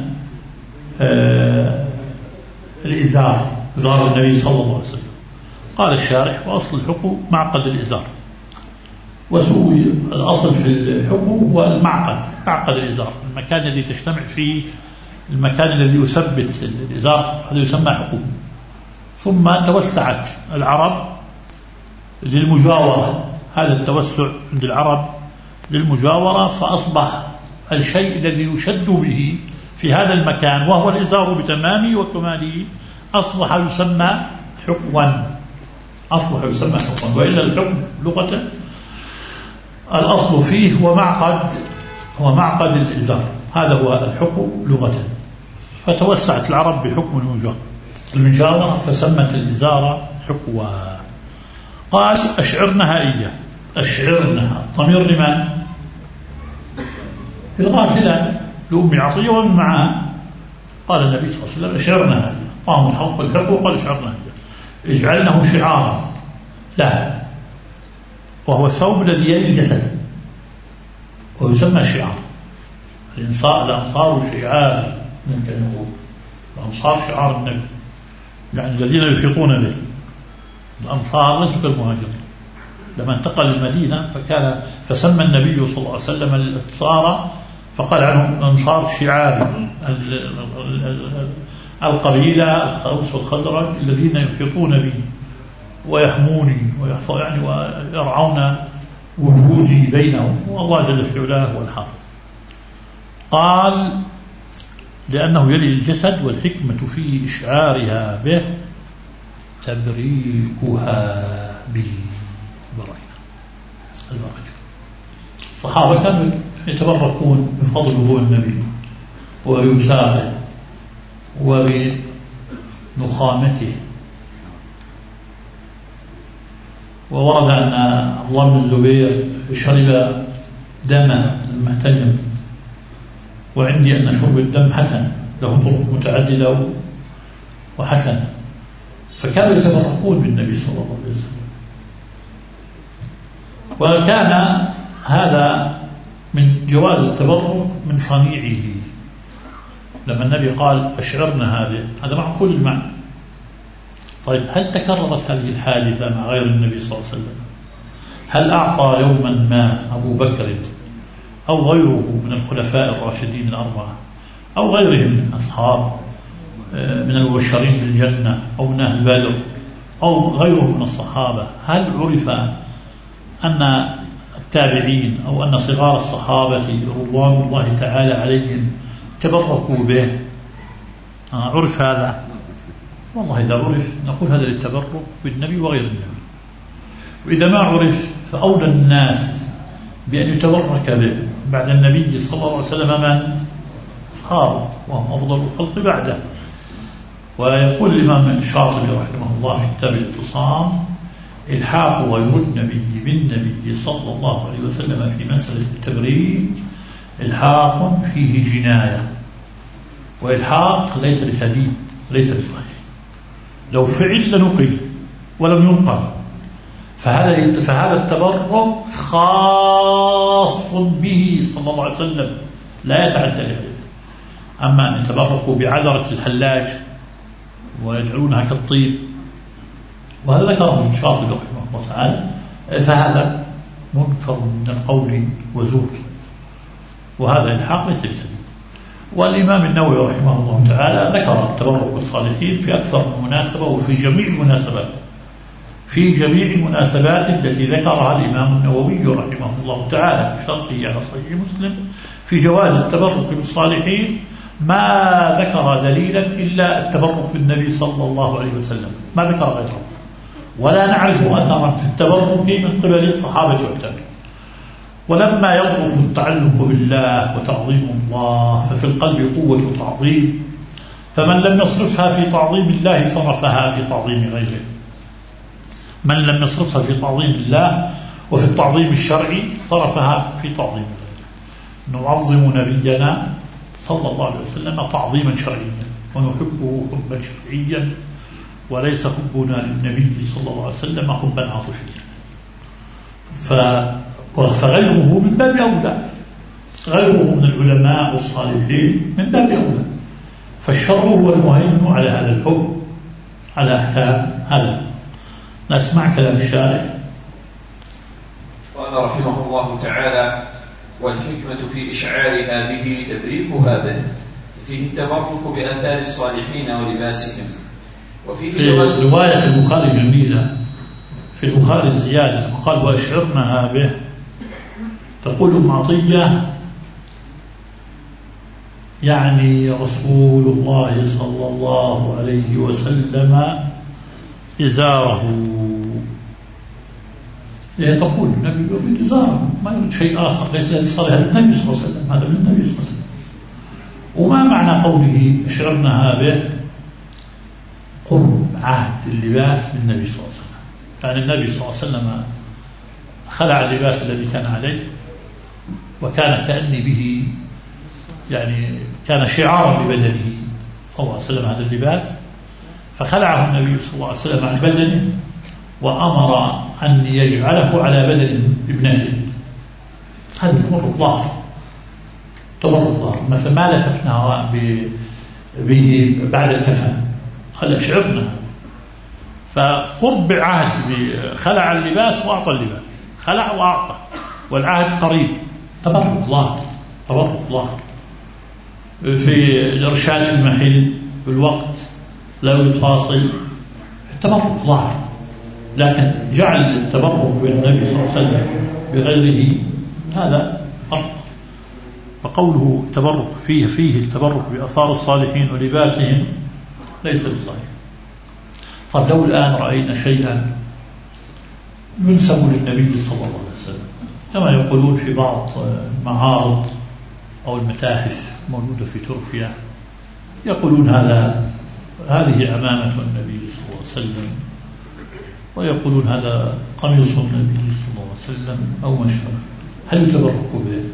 الإزار، إزار النبي صلى الله عليه وسلم. قال الشارح وأصل الحكم معقد الإزار، وسوء الأصل في الحكم هو معقد الإزار، المكان الذي تجتمع فيه، المكان الذي يثبت الإزار، هذا يسمى حكم. ثم توسعت العرب للمجاورة، هذا التوسع عند العرب للمجاورة، فأصبح الشيء الذي يشد به في هذا المكان وهو الإزار بتمامه وكماله أصبح يسمى حكما، وإلا الحكم لغة الأصل فيه هو معقد الإزار، هذا هو الحكم لغة. فتوسعت العرب بحكم المجاورة فسمت الإزار حكوا. قال أشعرنها إياه، أشعرنها ضمير لمن؟ في الغافلات لأم عطية ومن معها. قال النبي صلى الله عليه وسلم أشعرنها إياه، قام الحق بالحق وقال أشعرنها إياه، اجعلنه شعارا لها، وهو الثوب الذي يلي الجسد ويسمى شعار. الأنصار شعار، ممكن نقول الأنصار شعار النبي، يعني الذين يحيطون به. الأنصار ليسوا كالمهاجرين، لما انتقل المدينة فسمى النبي صلى الله عليه وسلم الأنصار، فقال عنهم الأنصار شعار القبيلة الأوس والخزرج الذين يحيطون بي ويحموني يعني ويرعون وجودي بينهم، والله جل في علاه هو الحافظ. قال لأنه يلي الجسد، والحكمة في إشعارها به تبريكها به. البركة. الصحابة كانوا يتبركون بفضله النبي وبوساطه وبنخامته. وورد أن عبد الله بن الزبير شرب دما لما احتجم، وعندي أن شرب الدم حسن، له طرق متعددة وحسن، فكانوا يتبركون بالنبي صلى الله عليه وسلم. وكان هذا من جواز التبرك من صنيعه، لما النبي قال أشعرنا هذا معقول المعنى. طيب هل تكررت هذه الحادثة مع غير النبي صلى الله عليه وسلم؟ هل أعطى يوما ما أبو بكر أو غيره من الخلفاء الراشدين الأربعة أو غيرهم من أصحاب من المبشرين بالجنة أو من أهل بدر أو غيرهم من الصحابة، هل عرف أن التابعين أو أن صغار الصحابة رضوان الله تعالى عليهم تبركوا به؟ عرف هذا؟ والله إذا عرف نقول هذا للتبرك بالنبي وغير النبي. وإذا ما عرف فأولى الناس بأن يتبرك به بعد النبي صلى الله عليه وسلم من؟ أصحابه، وهم أفضل الخلق بعده. ويقول الإمام الشاطبي رحمه الله في كتاب الاعتصام: إلحاق غير النبي بالنبي صلى الله عليه وسلم في مسألة التبريك إلحاق فيه جناية، وإلحاق ليس بسديد ليس بصحيح، لو فعل لنقل ولم ينقل، فهذا التبرك خاص به صلى الله عليه وسلم لا يتعدى عليه. أما أن يتبركوا بعذرة الحلاج ويجعلونها كالطيب، وهذا ذكره الشاطبي رحمه الله تعالى، فهذا منكر من القول وزور، وهذا الحق ليس بسديد. والإمام النووي رحمه الله تعالى ذكر التبرك بالصالحين في أكثر من مناسبة وفي جميع المناسبات، في جميع المناسبات التي ذكرها الإمام النووي رحمه الله تعالى في شرحه على صحيح مسلم في جواز التبرك بالصالحين، ما ذكر دليلا إلا التبرك بالنبي صلى الله عليه وسلم، ما ذكر غيره. ولا نعرف أثرا في التبرك من قبل الصحابة والتابعين. ولما يضعف التعلق بالله وتعظيم الله ففي القلب قوة تعظيم، فمن لم يصرفها في تعظيم الله صرفها في تعظيم غيره. من لم يصرفها في تعظيم الله وفي التعظيم الشرعي صرفها في تعظيم غيره. نعظم نبينا صلى الله عليه وسلم تعظيما شرعيا ونحبه حبا شرعيا، وليس حبنا للنبي صلى الله عليه وسلم حبا عاطفيا. فغيره من باب أولى، غيره من العلماء والصالحين من باب أولى. فالشرع هو المهيمن على هذا الحب، على أحكام هذا. نسمع كلام الشارع. قال رحمه الله تعالى: والحكمة في إشعارها به تبريكها به، فيه التبرك بآثار الصالحين ولباسهم. وفيه في رواية البخاري جميلة، في البخاري زيادة وقال: وأشعرناها به. تقول أم عطية: يعني رسول الله صلى الله عليه وسلم إزاره. يعني تقول النبي يريد إزاره، ما يريد شيء آخر، ليس لصالح النبي صلى الله عليه وسلم، هذا من النبي صلى الله عليه وسلم. وما معنى قوله أشعرناها به؟ قرب عهد اللباس بالنبي صلى الله عليه وسلم، يعني النبي صلى الله عليه وسلم خلع اللباس الذي كان عليه، وكان كأني به يعني كان شعارا لبدنه صلى الله عليه وسلم هذا اللباس، فخلعه النبي صلى الله عليه وسلم عن بدنه وأمر أن يجعله على بدن ابنته. هذا تبرك ظاهر، تبرك ظاهر. مثل ما لففنا به بعد الكفن، قال أشعرنا. فقرب عهد خلع اللباس وأعطى اللباس، خلع وأعطى، والعهد قريب. تبرك ظاهر، تبرك ظاهر في الإرشاد في المحل بالوقت، لا يوجد فاصل، التبرك ظاهر، لكن جعل التبرك بالنبي صلى الله عليه وسلم بغيره هذا فرق. فقوله تبرك فيه التبرك بأثار الصالحين ولباسهم ليس بصحيح. طب لو الآن رأينا شيئا ينسب للنبي صلى الله عليه وسلم كما يقولون في بعض المعارض أو المتاحف موجودة في تركيا، يقولون هذه عمامة النبي صلى الله عليه وسلم، ويقولون هذا قميص النبي صلى الله عليه وسلم أو ما شابه، هل يتبرك به؟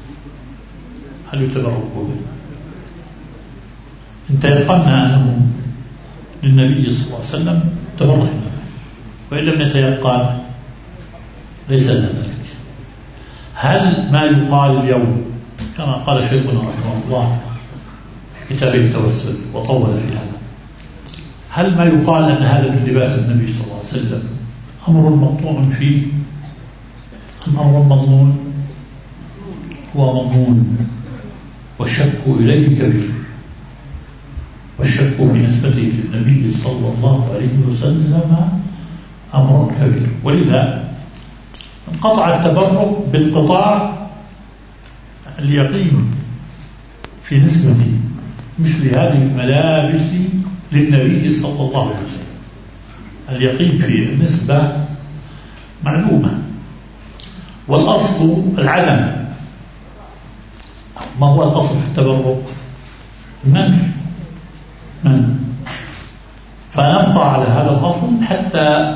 إن تيقنا أنه للنبي صلى الله عليه وسلم تبركنا، وإن لم نتيقن ليس لنا ذلك. هل ما يقال اليوم كما قال شيخنا رحمه الله في كتابه التوسل وطول في هذا، هل ما يقال أن هذا من لباس النبي صلى الله عليه وسلم أمر مقطوع فيه أم أمر مظنون؟ هو مظنون، والشك إليه كبير، والشك في نسبته للنبي صلى الله عليه وسلم أمر كبير. ولذا انقطع التبرك بانقطاع اليقين في نسبة مثل هذه الملابس للنبي صلى الله عليه وسلم. اليقين في النسبة معلومة، والأصل العدم. ما هو الأصل في التبرك؟ المنع. فنبقى على هذا الأصل حتى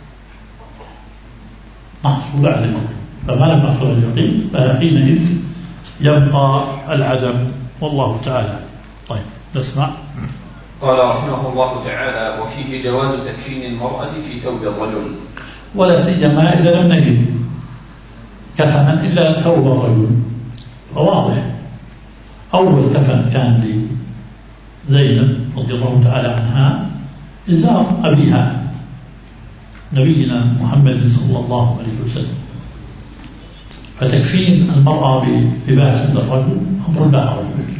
نحصل على اليقين، فما لم نحصل على اليقين فحينئذ يبقى العدم، والله تعالى. طيب نسمع. قال رحمه الله تعالى: وفيه جواز تكفين المرأة في ثوب الرجل، ولا سيما إذا لم نجد كفنا إلا ثوب الرجل. فواضح أول كفن كان لزينب رضي الله تعالى عنها إزار أبيها نبينا محمد صلى الله عليه وسلم، فتكفين المرأة بلباس الرجل أمر لا حرج فيه،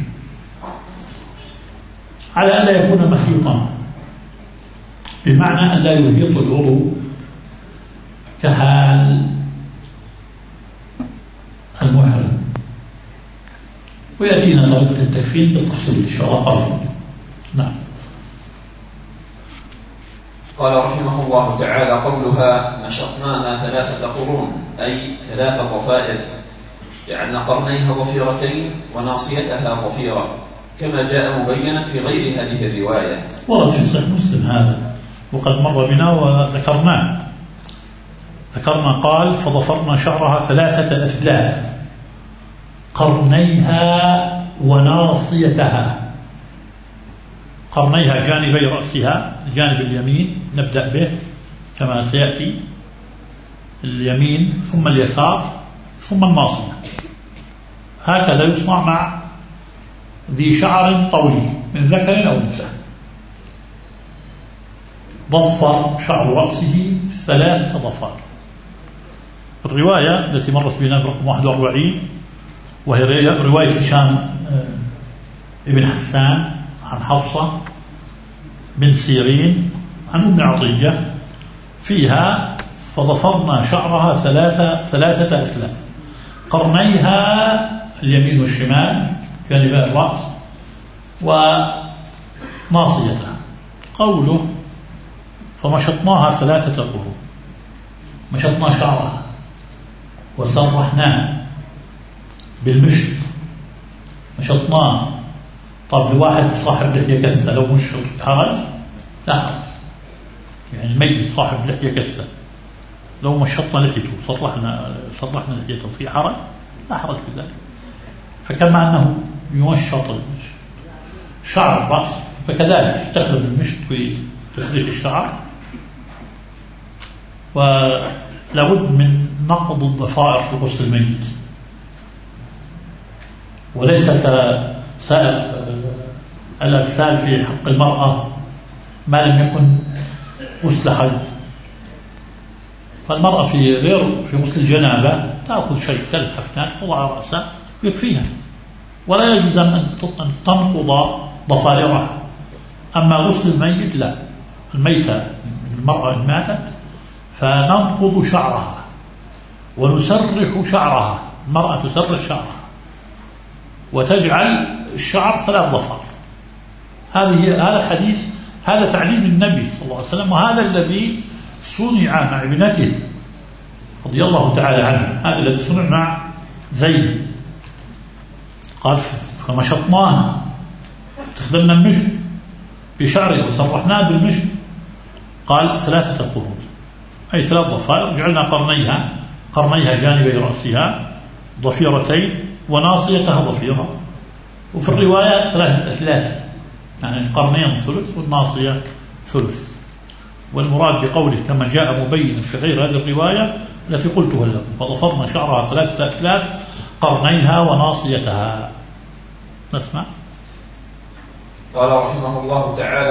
على ألا يكون مخيطا، بمعنى أن لا يهيط العضو كحال المحرم. ويأتينا طريقة التكفين بالتفصيل إن شاء الله. نعم. قال رحمه الله تعالى: قولها نشطناها 3 قرون، أي 3 ضفائر، جعلنا قرنيها ضفيرتين وناصيتها ضفيرة، كما جاء مبينا في غير هذه الرواية. ورد في صحيح مسلم هذا، وقد مر بنا وذكرناه. ذكرنا قال: فضفرنا شعرها 3 أثلاث، قرنيها وناصيتها. قرنيها جانبي رأسها، الجانب اليمين نبدأ به كما سيأتي، اليمين ثم اليسار ثم الناصية. هكذا يصنع مع ذي شعر طويل من ذكر أو أنثى. ضفر شعر رأسه 3 ضفائر. الرواية التي مرت بنا برقم 41 وهي رواية هشام ابن حسان عن حفصة بن سيرين عن ابن عطية، فيها فضفرنا شعرها 3 أثلاث، قرنيها اليمين والشمال جانبي الرأس وناصيتها. قوله فمشطناها 3 قرون، مشطنا شعرها وسرحناه بالمشط، مشطناه. طب لواحد صاحب لحية كثة لو مشط حرج؟ لا حرج، يعني الميت صاحب لحية كثة لو مشطنا لحيته صرحنا لحيته في حرج؟ لا حرج في ذلك. فكما أنه يمشط شعر الرأس فكذلك يستخدم المشط في تسريح الشعر. ولابد من نقض الضفائر في غسل الميت، وليس كسائر الأغسال في حق المرأة ما لم يكن غسل حيض. فالمرأة في غسل الجنابة تأخذ شيء 3 حفنات تضع رأسها يكفيها، ولا يجوز أن تنقض ضفائرها أما غسل الميت لا، الميتة المرأة إن ماتت فننقض شعرها ونسرح شعرها، المرأة تسرح شعرها وتجعل الشعر 3 ضفائر. هذا الحديث، هذا تعليم النبي صلى الله عليه وسلم، وهذا الذي صنع مع ابنته رضي الله تعالى عنها، هذا الذي صنع مع زينب. قال فمشطناها، استخدمنا المشط بشعره وسرحناه بالمشط. قال 3 قرون، أي 3 ضفائر، جعلنا قرنيها جانبي رأسها ضفيرتين وناصيتها ضفيرة، وفي الرواية 3 أثلاث، يعني القرنين ثلث والناصية ثلث. والمراد بقوله كما جاء مبين في غير هذه الرواية التي قلتها لكم، فضفرنا شعرها 3 أثلاث قرنيها وناصيتها. نسمع. قال رحمه الله تعالى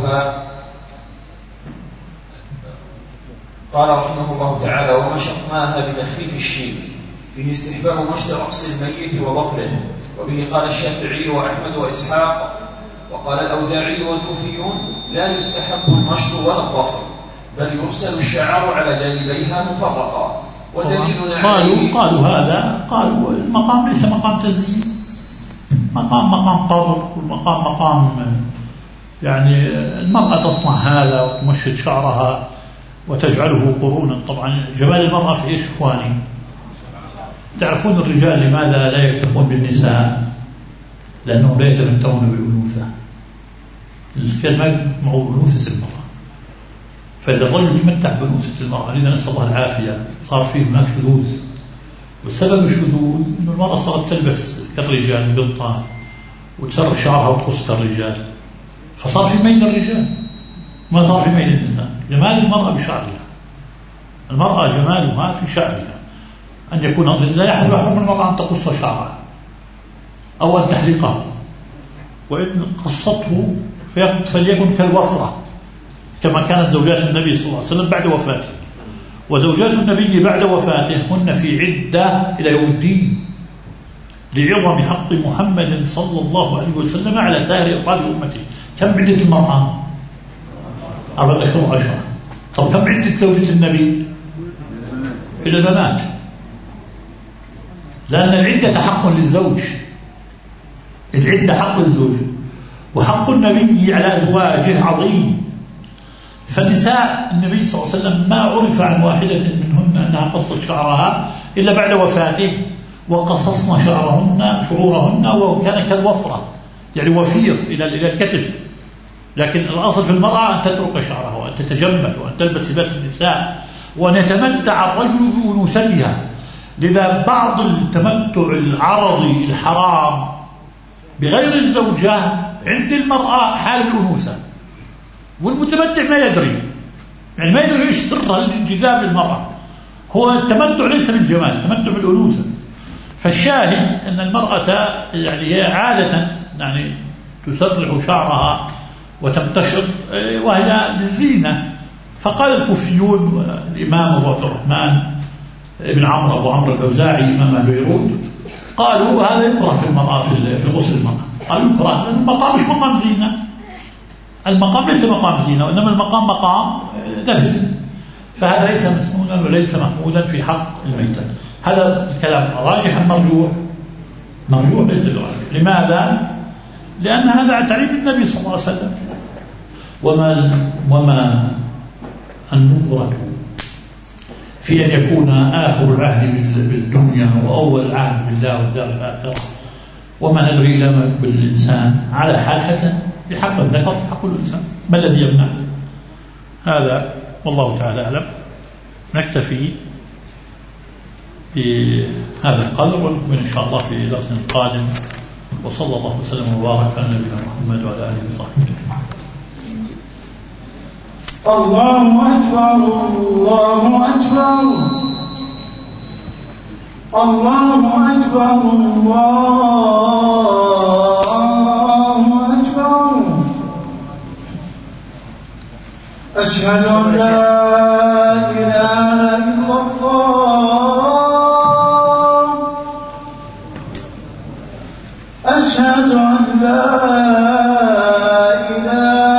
قال رحمه الله تعالى ومشطناها بتخفيف الشين، فيه استحباب مشط رأس الميت وظفره، وبه قال الشافعي وأحمد وإسحاق، وقال الأوزاعي والكوفيون لا يستحب المشط ولا الظفر، بل يرسل الشعر على جانبيها مفرقا. ودليلنا قالوا هذا، قالوا المقام ليس مقام تزيين، مقام قبر، والمقام يعني المرأة تصنع هذا وتمشط شعرها وتجعله قرونا. طبعا جمال المرأة في إيش إخواني؟ تعرفون الرجال لماذا لا يكتفون بالنساء؟ لأنهم لا يتمتعون بالأنوثة، الرجال ما يتمتعوا بأنوثة المرأة، فإذا الرجل يتمتع بأنوثة المرأة، إذا نسأل الله العافية، صار فيه هناك شذوذ. والسبب الشذوذ أن المرأة صارت تلبس كالرجال بنطال وتسرح شعرها وتقص كالرجال، فصار في ميل الرجال ما صار في ميل النساء. جمال المرأة بشعرها، المرأة جمالها في شعرها، أن يكون لا يحرم المرأة أن تقص شعرها أو أن تحلقه، وإن قصته فليكن كالوفرة كما كانت زوجات النبي صلى الله عليه وسلم بعد وفاته. وزوجات النبي بعد وفاته هن في عدة إلى يوم الدين، لعظم حق محمد صلى الله عليه وسلم على سائر أصحاب أمته. كم عدة المرأة؟ 4 أشهر و10. طب كم عدة زوجة النبي؟ إلى الممات، لأن العدة حق للزوج، العدة حق للزوج، وحق النبي على أزواجه عظيم. فنساء النبي صلى الله عليه وسلم ما عرف عن واحدة منهن أنها قصت شعرها إلا بعد وفاته، وقصصن شعورهن وكان كالوفرة، يعني وفير إلى الكتف. لكن الأصل في المرأة أن تترك شعرها وأن تتجمل وأن تلبس لباس النساء وأن يتمتع الرجل بأنوثتها. لذا بعض التمتع العرضي الحرام بغير الزوجة عند المرأة حال الأنوثة، والمتمتع ما يدري، يعني ما يدري ايش سر الانجذاب للمرأة. هو التمتع ليس بالجمال، التمتع بالأنوثة. فالشاهد أن المرأة يعني هي عادة يعني تسرح شعرها وتمتشط وهي للزينة. فقال الكوفيون الإمام أبو عبد الرحمن ابن عمرو أبو عمرو الأوزاعي إمام بيروت، قالوا هذا يكره في المرأة في غسل المرأة. قالوا يكره لأن المقام مش مقام زينة، المقام ليس مقام زينة، وإنما المقام مقام دفن، فهذا ليس مسنونا وليس محمودا في حق الميتة. هذا الكلام راجح مرجوح ليس براجح. لماذا؟ لأن هذا تعليم النبي صلى الله عليه وسلم. وما النظرة في أن يكون آخر العهد بالدنيا وأول العهد بالله والدار الآخرة، وما ندري إلى ما يقبل الإنسان على حال حسن بحق الذكر في حق الإنسان، ما الذي يمنع هذا؟ والله تعالى أعلم. نكتفي بهذا القدر، ونكمل إن شاء الله في درس قادم. وصلى الله وسلم وبارك على نبينا محمد وعلى آله وصحبه أجمعين. الله أكبر الله أكبر الله أكبر الله أكبر. أشهد أن لا إله إلا الله، أشهد أن لا إله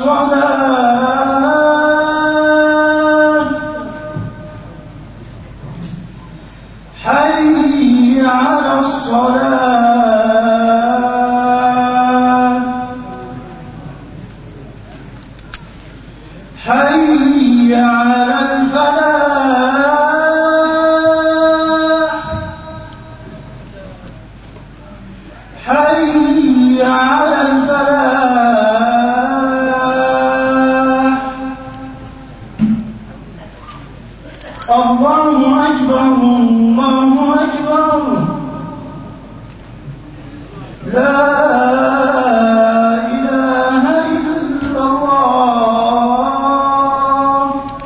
الصلاة حي على الصلاة حي على الفلاح حي على الفلاح الله أكبر الله أكبر لا إله إلا الله.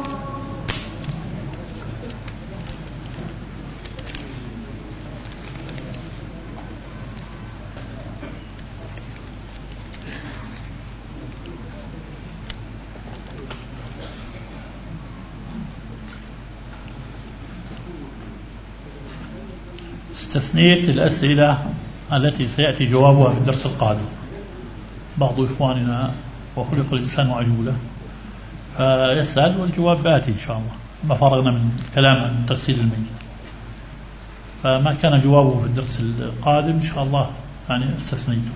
استثنيت الأسئلة التي سيأتي جوابها في الدرس القادم. بعض إخواننا وخلق الإنسان عجولا فيسأل والجواب بآتي إن شاء الله ما فرغنا من كلام عن تغسيل الميت، فما كان جوابه في الدرس القادم إن شاء الله يعني استثنيته.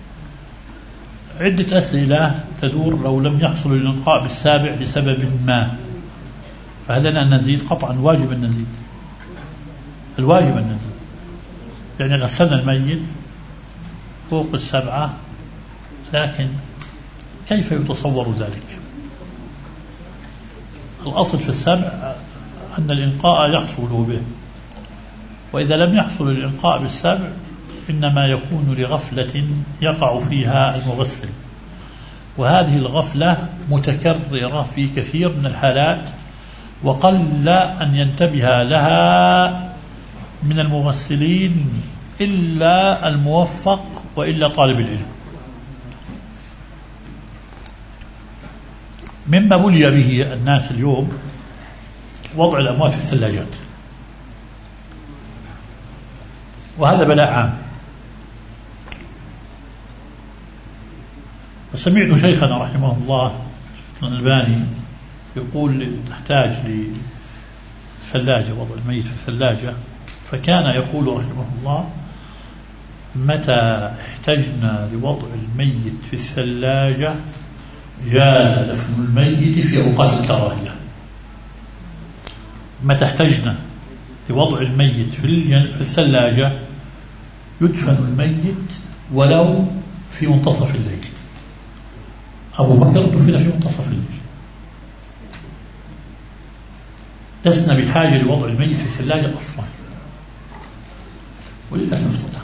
عدة أسئلة تدور لو لم يحصل الإنقاء بالسابع لسبب ما، فهل لنا أن نزيد؟ قطعا واجب أن نزيد، الواجب أن نزيد، يعني غسلنا الميت فوق السبعة، لكن كيف يتصور ذلك؟ الأصل في السبع أن الإنقاء يحصل به، وإذا لم يحصل الإنقاء بالسبع إنما يكون لغفلة يقع فيها المغسل، وهذه الغفلة متكررة في كثير من الحالات، وقل أن ينتبه لها من المغسلين إلا الموفق وإلا طالب العلم. مما بلي به الناس اليوم وضع الأموات في الثلاجات، وهذا بلاء عام. وسمعت شيخنا رحمه الله الألباني يقول تحتاج لثلاجة، وضع الميت في الثلاجة، فكان يقول رحمه الله متى احتجنا لوضع الميت في الثلاجة جاز دفن الميت في أوقات الكراهية. متى احتجنا لوضع الميت في الثلاجة يدفن الميت ولو في منتصف الليل. أبو بكر دفن في منتصف الليل. لسنا بحاجة لوضع الميت في الثلاجة أصلا، وللأسف تطعم.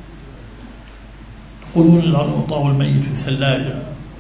يقولون وضعوا الميت في الثلاجة،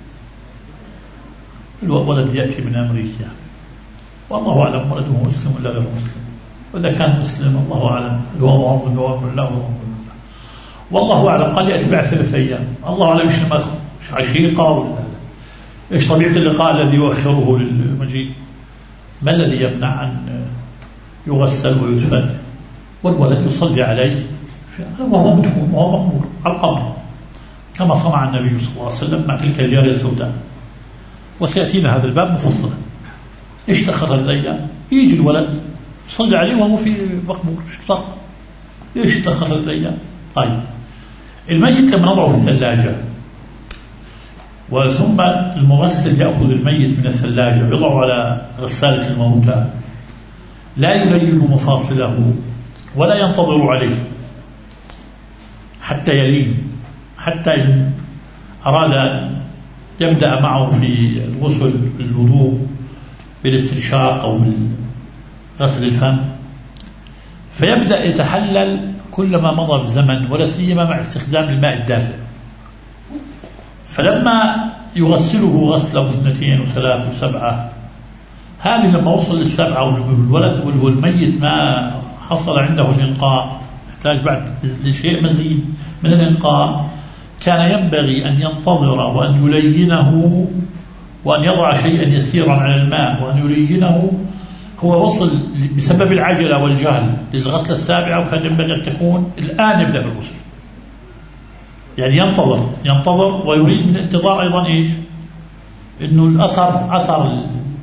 الولد يأتي من أمريكا والله أعلم ولده مسلم ولا غير مسلم، وإذا كان مسلم الله أعلم الوضع أمر الله والله أعلم، قال يأتي بعد 3 أيام، الله أعلم إيش المخ، إيش عشيقة ولا إيش طبيعة اللقاء الذي يؤخره للمجيء. ما الذي يمنع أن يغسل ويدفن والولد يصلي عليه وهو مدفون وهو مقبور على القبر كما صنع النبي صلى الله عليه وسلم مع تلك الجارية السوداء. وسيأتينا هذا الباب مفصلا. إيش تأخر الأيام؟ يجي الولد يصلي عليه وهو في مقبور، إيش تأخر الأيام؟ طيب الميت لما نضعه في الثلاجة وثم المغسل يأخذ الميت من الثلاجة ويضعه على غسالة الموتى، لا يلين مفاصله ولا ينتظر عليه حتى يلين، حتى إن أراد أن يبدأ معه في الغسل الوضوء بالاستنشاق أو غسل الفم، فيبدأ يتحلل كلما مضى بالزمن، ولا سيما مع استخدام الماء الدافئ. فلما يغسله غسله 2 و3 و7، هذه لما وصل لل7 والولد والميت ما حصل عنده الإنقاء، يحتاج بعد لشيء مزيد من الإنقاء، كان ينبغي أن ينتظر وأن يلينه وأن يضع شيئا يسيرا على الماء وأن يلينه. هو وصل بسبب العجلة والجهل للغسلة 7، وكان ينبغي أن تكون الآن يبدأ بالغسل، يعني ينتظر ويريد من الانتظار أيضا إيش؟ إنه أثر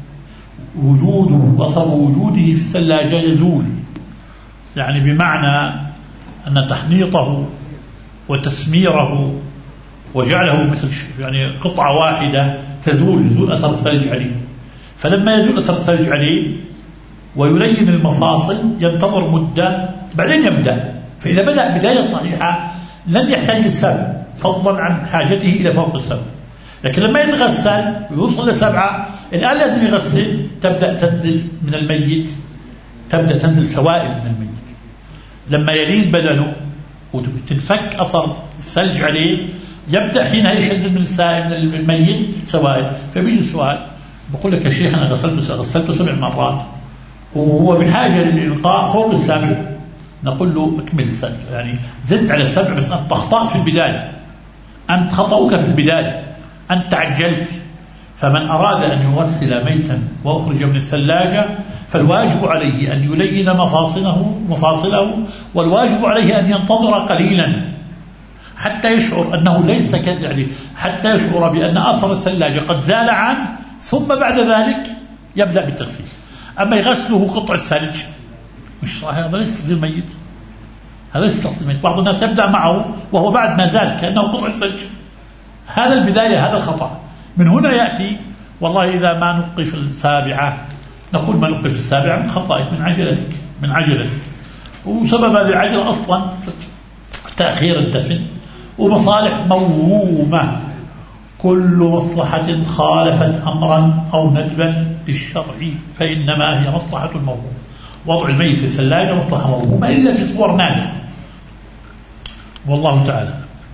وجوده في الثلاجة يزول، يعني بمعنى أن تحنيطه وتسميره وجعله مثل يعني قطعة واحدة يزول أثر الثلج عليه. فلما يزول أثر الثلج عليه ويلين المفاصل ينتظر مدة بعدين يبدأ. فإذا بدأ بداية صحيحة لن يحتاج للسبع فضلا عن حاجته إلى فوق السبع. لكن لما يتغسل ويوصل لسبعة الآن لازم يغسل، تبدأ تنزل من الميت، تبدأ تنزل سوائل من الميت. لما يلين بدنه وتنفك أثر الثلج عليه يبدأ حينها يشد من الميت سوائل. فبيجي السؤال بقول لك يا شيخ أنا غسلته 7 مرات وهو بحاجة للإنقاء فوق السابع، نقول له اكمل الثلج، يعني زدت على 7 بس أنت أخطأت في البداية، أنت خطأك في البداية، أنت تعجلت. فمن أراد أن يغسل ميتا وأخرج من الثلاجة فالواجب عليه أن يلين مفاصله، والواجب عليه أن ينتظر قليلا حتى يشعر أنه ليس يعني حتى يشعر بأن أثر الثلاجة قد زال عنه، ثم بعد ذلك يبدأ بالتغسيل. أما يغسله قطعة ثلج مش صحيح، هذا ليس تغسيل ميت، هذا ليس تغسيل ميت. بعض الناس يبدأ معه وهو بعد ما زال كأنه قطعة ثلج. هذا البداية، هذا الخطأ. من هنا يأتي والله إذا ما نقي في السابعة نقول ما نقي في السابعة من خطأك، من عجلتك. وسبب هذه العجلة أصلا تأخير الدفن ومصالح موهومة. كل مصلحة خالفت أمرا أو ندبا للشرع فإنما هي مصلحة الموهوم. وضع الميت في الثلاجة مصلحة موهومة إلا في صور نادرة، والله تعالى.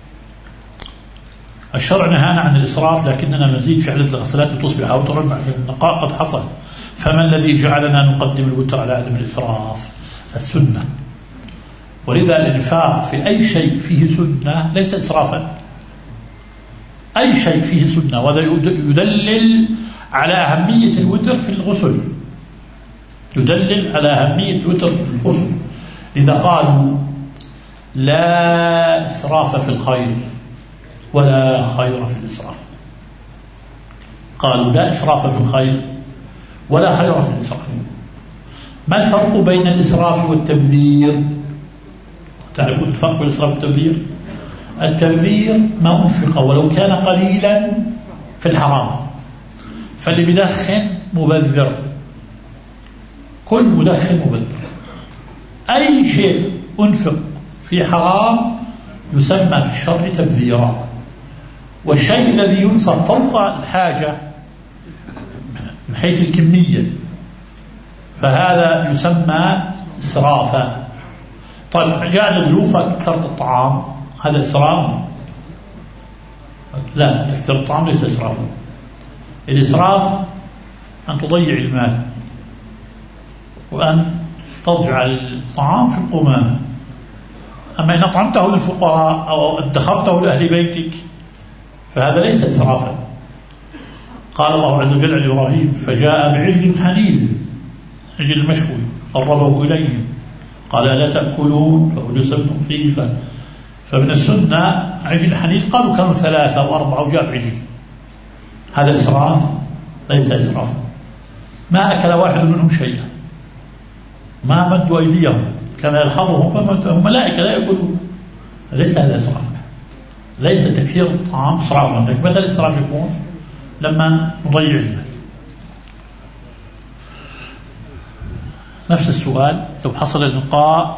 الشرع نهانا عن الإسراف، لكننا نزيد في عدد الغسلات لتصبح أوترا مع النقاء قد حصل. فما الذي جعلنا نقدم الوتر على عدم الإسراف؟ السنة. ولذا الإنفاق في أي شيء فيه سنة ليس إسرافا. أي شيء فيه سنة، وهذا يدلل على أهمية الوتر في الغسل، يدلل على أهمية الوتر في الغسل. لذا قالوا لا إسراف في الخير ولا خير في الإسراف. قالوا لا إسراف في الخير ولا خير في الإسراف. ما الفرق بين الإسراف والتبذير؟ تعرفون الفرق بين الإسراف والتبذير؟ التبذير ما أنفق ولو كان قليلا في الحرام، فاللي بدخن مبذر، كل مدخن مبذر. أي شيء أنفق في حرام يسمى في الشرع تبذيرا. والشيء الذي ينفق فوق الحاجة من حيث الكمية فهذا يسمى إسرافا. طيب جاء ضيوفك كثرت الطعام، هذا إسراف؟ لا، تكثير الطعام ليس إسرافا. الإسراف أن تضيع المال وأن تضع الطعام في القمامة. أما إن أطعمته للفقراء أو ادخرته لأهل بيتك فهذا ليس إسرافا. قال الله عز وجل عن إبراهيم فجاء بعجل حنيذ، عجل مشوي قربه إليهم قال ألا تأكلون فأجسمتم خيفة. فمن السنة عجل حنيذ، قالوا كانوا 3 أو 4 وجاب عجل، هذا إسراف؟ ليس إسرافا. ما أكل واحد منهم شيئا، ما مدوا أيديهم، كان يلحظهم هم ملائكة لا يقولون، ليس هذا إسراف، ليس تكثير الطعام إسرافا. لكن مثل الإسراف يكون لما نضيع المال. نفس السؤال، لو حصل الإنقاء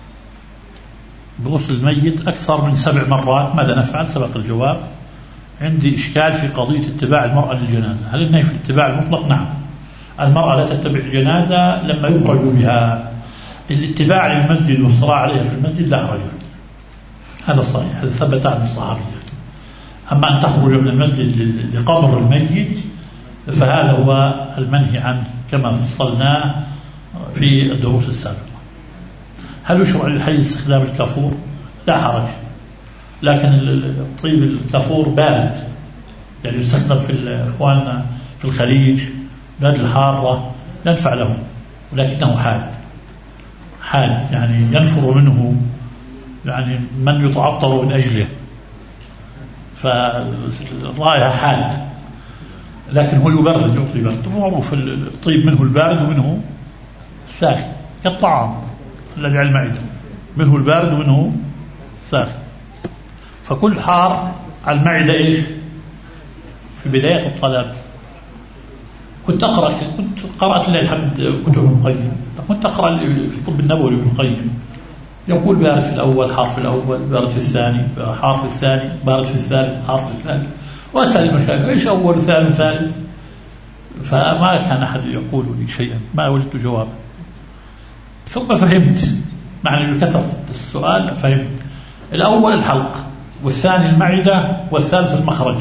بغسل الميت أكثر من 7 مرات ماذا نفعل؟ سبق الجواب. عندي إشكال في قضية اتباع المرأة للجنازة. هل النهي في الاتباع المطلق؟ نعم، المرأة لا تتبع الجنازة لما يخرج بها. الاتباع للمسجد والصلاة عليها في المسجد لا حرج، هذا صحيح، هذا ثبت عن الصحابية. أما أن تخرج من المسجد لقبر الميت فهذا هو المنهي عنه كما فصلناه في الدروس السابقة. هل يشرع للحي استخدام الكافور؟ لا حرج، لكن الطيب الكافور بارد، يعني يستخدم في إخواننا في الخليج بلاد الحارة لا ينفع لهم، ولكنه حاد يعني ينفر منه يعني من يتعطر من أجله، فالرائحة حاد. لكن هو يبرد يعطي برد. معروف الطيب منه البارد ومنه الساخن كالطعام الذي على المعدة، منه البارد ومنه ساخن. فكل حار على المعدة إيش؟ في بداية الطلب كنت قرأت لله الحمد كتب ابن القيم، كنت أقرأ في الطب النبوي ابن القيم يقول بارد في الأول، حار في الأول، بارد في الثاني، حار في الثاني، بارد في الثالث، حار في الثالث. وأسأل المشايخ إيش أول ثاني ثالث؟ فما كان أحد يقول لي شيئا، ما وجدت جوابا. ثم فهمت معنى بكثرة السؤال، فهمت الأول الحلق، والثاني المعدة، والثالث المخرج.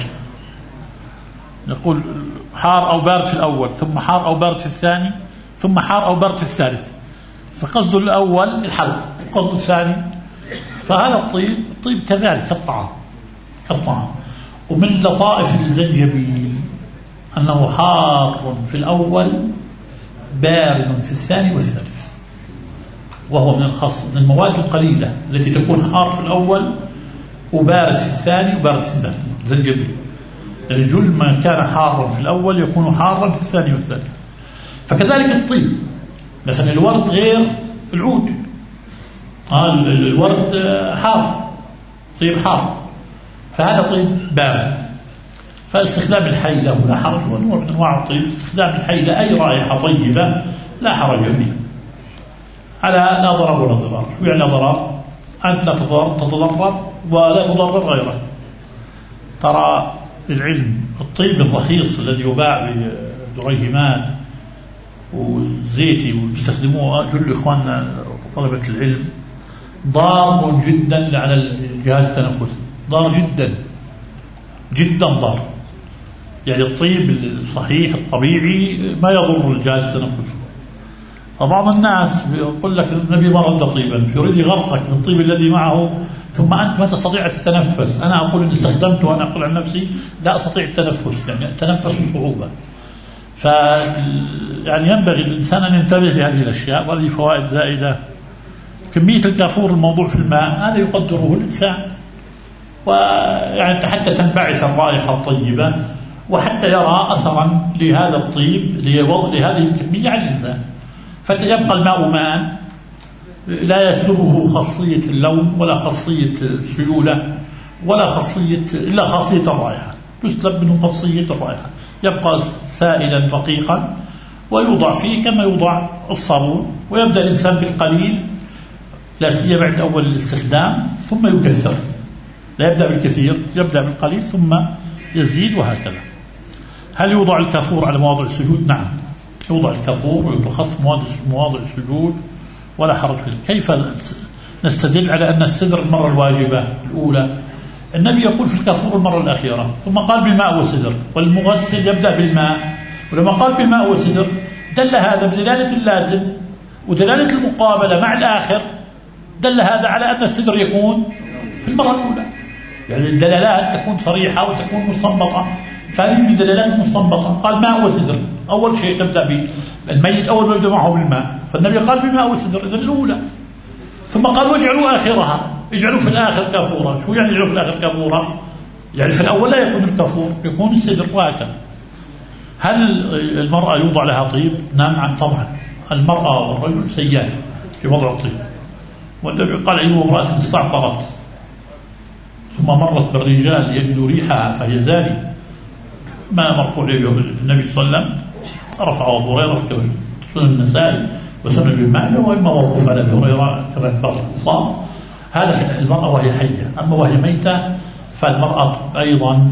يقول حار أو بارد في الأول، ثم حار أو بارد في الثاني، ثم حار أو بارد في الثالث. فقصد الأول الحلق، وقصد الثاني. فهذا الطيب كذلك كالطعام. ومن لطائف الزنجبيل أنه حار في الأول بارد في الثاني والثالث، وهو من المواد القليلة التي تكون حار في الأول وبارد في الثاني وبارد في الثالث. زنجبيل يعني جل ما كان حارا في الأول يكون حارا في الثاني والثالث. فكذلك الطيب، مثلا الورد غير العود، الورد حار، طيب حار، فهذا طيب بارد. فاستخدام الحي له لا حرج، ونوع من أنواع الطيب استخدام الحي لأي رائحة طيبة لا حرج فيه، على لا ضرر ولا ضرار. شو يعني لا ضرر؟ أنت لا تتضرر ولا تضرر غيرك. ترى العلم الطيب الرخيص الذي يباع بدريهمات وزيتي ويستخدموه جل إخواننا طلبة العلم ضار جدا على الجهاز التنفسي، ضار جدا جدا ضار. يعني الطيب الصحيح الطبيعي ما يضر الجهاز التنفسي. فبعض الناس يقول لك النبي ما رد طيبا، يريد يغرقك بالطيب الذي معه، ثم أنت ما تستطيع تتنفس. أنا أقول إن استخدمته وأنا أقول عن نفسي لا أستطيع التنفس، يعني التنفس بصعوبة. يعني ينبغي الإنسان أن ينتبه لهذه الأشياء، وهذه فوائد زائدة. كمية الكافور الموضوع في الماء هذا يقدره الإنسان، ويعني حتى تنبعث الرائحة الطيبة، وحتى يرى أثرا لهذا الطيب لهذه الكمية على الإنسان. فيبقى الماء ماء لا يسلبه خاصية اللون ولا خاصية السيولة ولا خاصية إلا خاصية الرائحة، تسلب منه خاصية الرائحة، يبقى سائلا رقيقا ويوضع فيه كما يوضع الصابون. ويبدأ الإنسان بالقليل لا سيما عند أول الاستخدام، ثم يكثر، لا يبدأ بالكثير، يبدأ بالقليل ثم يزيد، وهكذا. هل يوضع الكافور على مواضع السجود؟ نعم، يوضع الكافور ويتخص مواضع السجود ولا حرج فيه. كيف نستدل على أن السدر المرة الواجبة الأولى؟ النبي يقول في الكافور المرة الأخيرة، ثم قال بالماء والسدر، والمغسل يبدأ بالماء. ولما قال بالماء والسدر دل هذا بدلالة اللازم ودلالة المقابلة مع الآخر، دل هذا على أن السدر يكون في المرة الأولى. يعني الدلالات تكون صريحة وتكون مستنبطة، فهذه من دلالات المستنبطة. قال ماء وسدر، أول شيء تبدأ به الميت، أول ما يبدأ معه بالماء، فالنبي قال بالماء وسدر، إذن الأولى. ثم قال واجعلوا آخرها، اجعلوا في الآخر كافورا. شو يعني اجعلوا في الآخر كافورا؟ يعني في الأول لا يكون الكافور، يكون السدر، وهكذا. هل المرأة يوضع لها طيب؟ نعم طبعا، المرأة والرجل سيان في وضع الطيب. والنبي قال أيها امرأة استعطرت ثم مرت بالرجال يجدوا ريحها فهي زانية، ما مرفوع إليه النبي صلى الله عليه وسلم، رفعه أبو هريرة في سنن النسائي وسنن ابن ماجه، وإما موقوف على أبي هريرة كما في بعض الألفاظ. هذا في المرأة وهي حية. أما وهي ميتة فالمرأة أيضا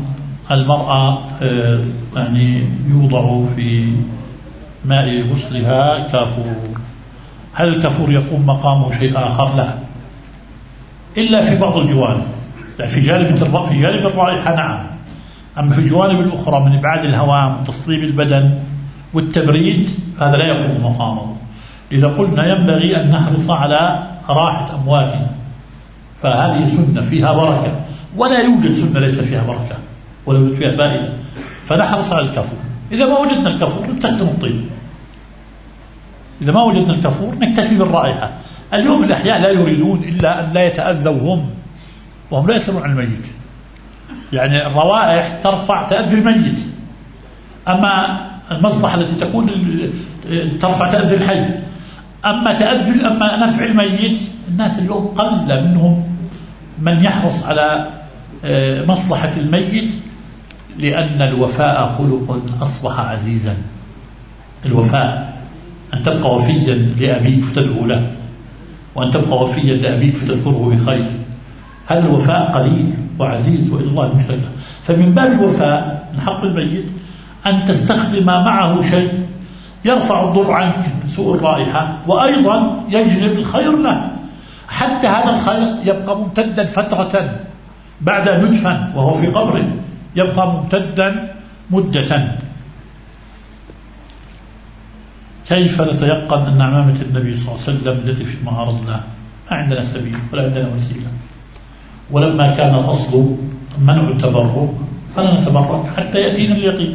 يعني يوضع في ماء غسلها كافور. هل الكافور يقوم مقامه شيء آخر؟ لا، إلا في بعض الجوانب. في جانب الرائحة نعم، أما في الجوانب الأخرى من إبعاد الهواء وتصليب البدن والتبريد هذا لا يقوم مقامه. إذا قلنا ينبغي أن نحرص على راحة أمواتنا، فهذه سنة فيها بركة، ولا يوجد سنة ليس فيها بركة ولا يوجد فيها فائدة، فنحرص على الكافور. إذا ما وجدنا الكافور نستخدم الطيب، إذا ما وجدنا الكافور نكتفي بالرائحة. اليوم الأحياء لا يريدون إلا أن لا يتأذوا وهم لا يسألون عن الميت. يعني الروائح ترفع تأذي الميت، أما المصلحة التي تكون ترفع تأذي الحي، أما نفع الميت، الناس اليوم قل منهم من يحرص على مصلحة الميت، لأن الوفاء خلق أصبح عزيزا. الوفاء أن تبقى وفيا لأبيك فتدعو له، وأن تبقى وفيا لأبيك فتذكره بخير، هذا الوفاء قليل وعزيز وإلى الله المشتكى. فمن باب الوفاء من حق الميت أن تستخدم معه شيء يرفع الضر عنك من سوء الرائحة، وأيضا يجلب الخير له، حتى هذا الخير يبقى ممتدا فترة بعد أن يدفن وهو في قبره، يبقى ممتدا مدة. كيف نتيقن أن عمامة النبي صلى الله عليه وسلم التي في معارضنا؟ ما عندنا سبيل ولا عندنا وسيلة، ولما كان الأصل منع التبرك فلا نتبرك حتى يأتينا اليقين.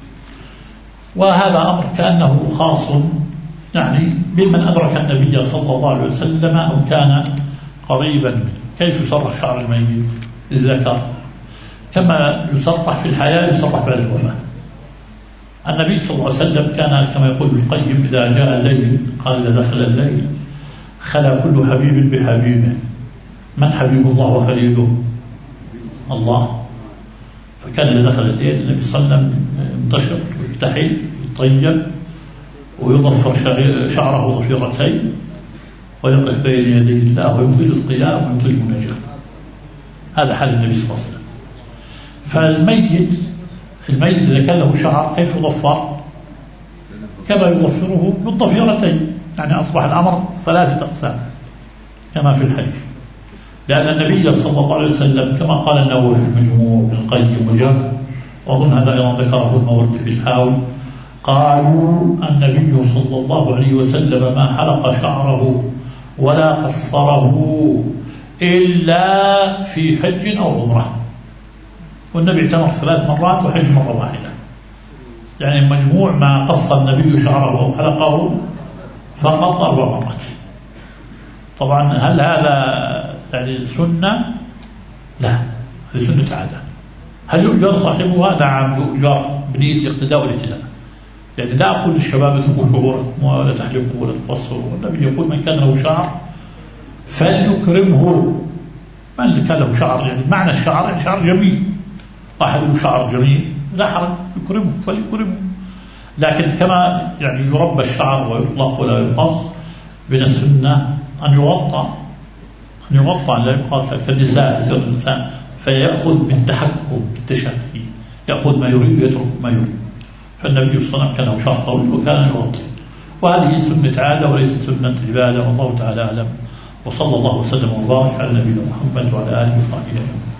وهذا أمر كأنه خاص يعني بمن أدرك النبي صلى الله عليه وسلم أو كان قريبا منه. كيف يصرح شعر الميت الذكر؟ كما يصرح في الحياة يصرح بعد الوفاة. النبي صلى الله عليه وسلم كان كما يقول القيم إذا جاء الليل قال إذا دخل الليل خلا كل حبيب بحبيبه. من حبيب الله وخليله؟ الله. فكان إذا دخل الليل النبي صلى الله عليه وسلم ينتشر ويكتحل ويطيب ويضفر شعره ضفيرتين ويقف بين يدي الله ويمثل القيام ويمثل المناجاة. هذا حال النبي صلى الله عليه وسلم. فالميت إذا كان له شعر كيف يضفر؟ كما يضفره بالضفيرتين، يعني أصبح الأمر 3 أقسام كما في الحديث. لأن النبي صلى الله عليه وسلم كما قال النووي في المجموع ابن القيم وجاب، وأظن هذا أيضا ذكره المورد في الحاوي، قالوا النبي صلى الله عليه وسلم ما حلق شعره ولا قصره إلا في حج أو عمرة، والنبي اعتمر 3 مرات وحج مرة واحدة، يعني مجموع ما قص النبي شعره أو حلقه فقط 4 مرات. طبعا هل هذا يعني سنة؟ لا، هذه سنة عادة. هل يؤجر صاحبها؟ نعم يؤجر بنية اقتداء والاتداء. يعني لا أقول للشباب اتركوا شعوركم ولا تحلقوا ولا تقصروا، والنبي يقول من كان له شعر فليكرمه. من كان له شعر يعني معنى الشعر يعني شعر جميل، واحد له شعر جميل لا حرج يكرمه فليكرمه. لكن كما يعني يربى الشعر ويطلق ولا يقص، من السنة أن يغطى لا يبقى كالنساء يصير الإنسان فيأخذ بالتحكم بالتشهي، يأخذ ما يريد ويترك ما يريد. فالنبي صلى الله عليه وسلم كان له شعر طويل وكان يغطي، وهذه سنة عادة وليست سنة عبادة، والله تعالى أعلم. وصلى الله وسلم وبارك على نبينا محمد وعلى آله وصحبه أجمعين.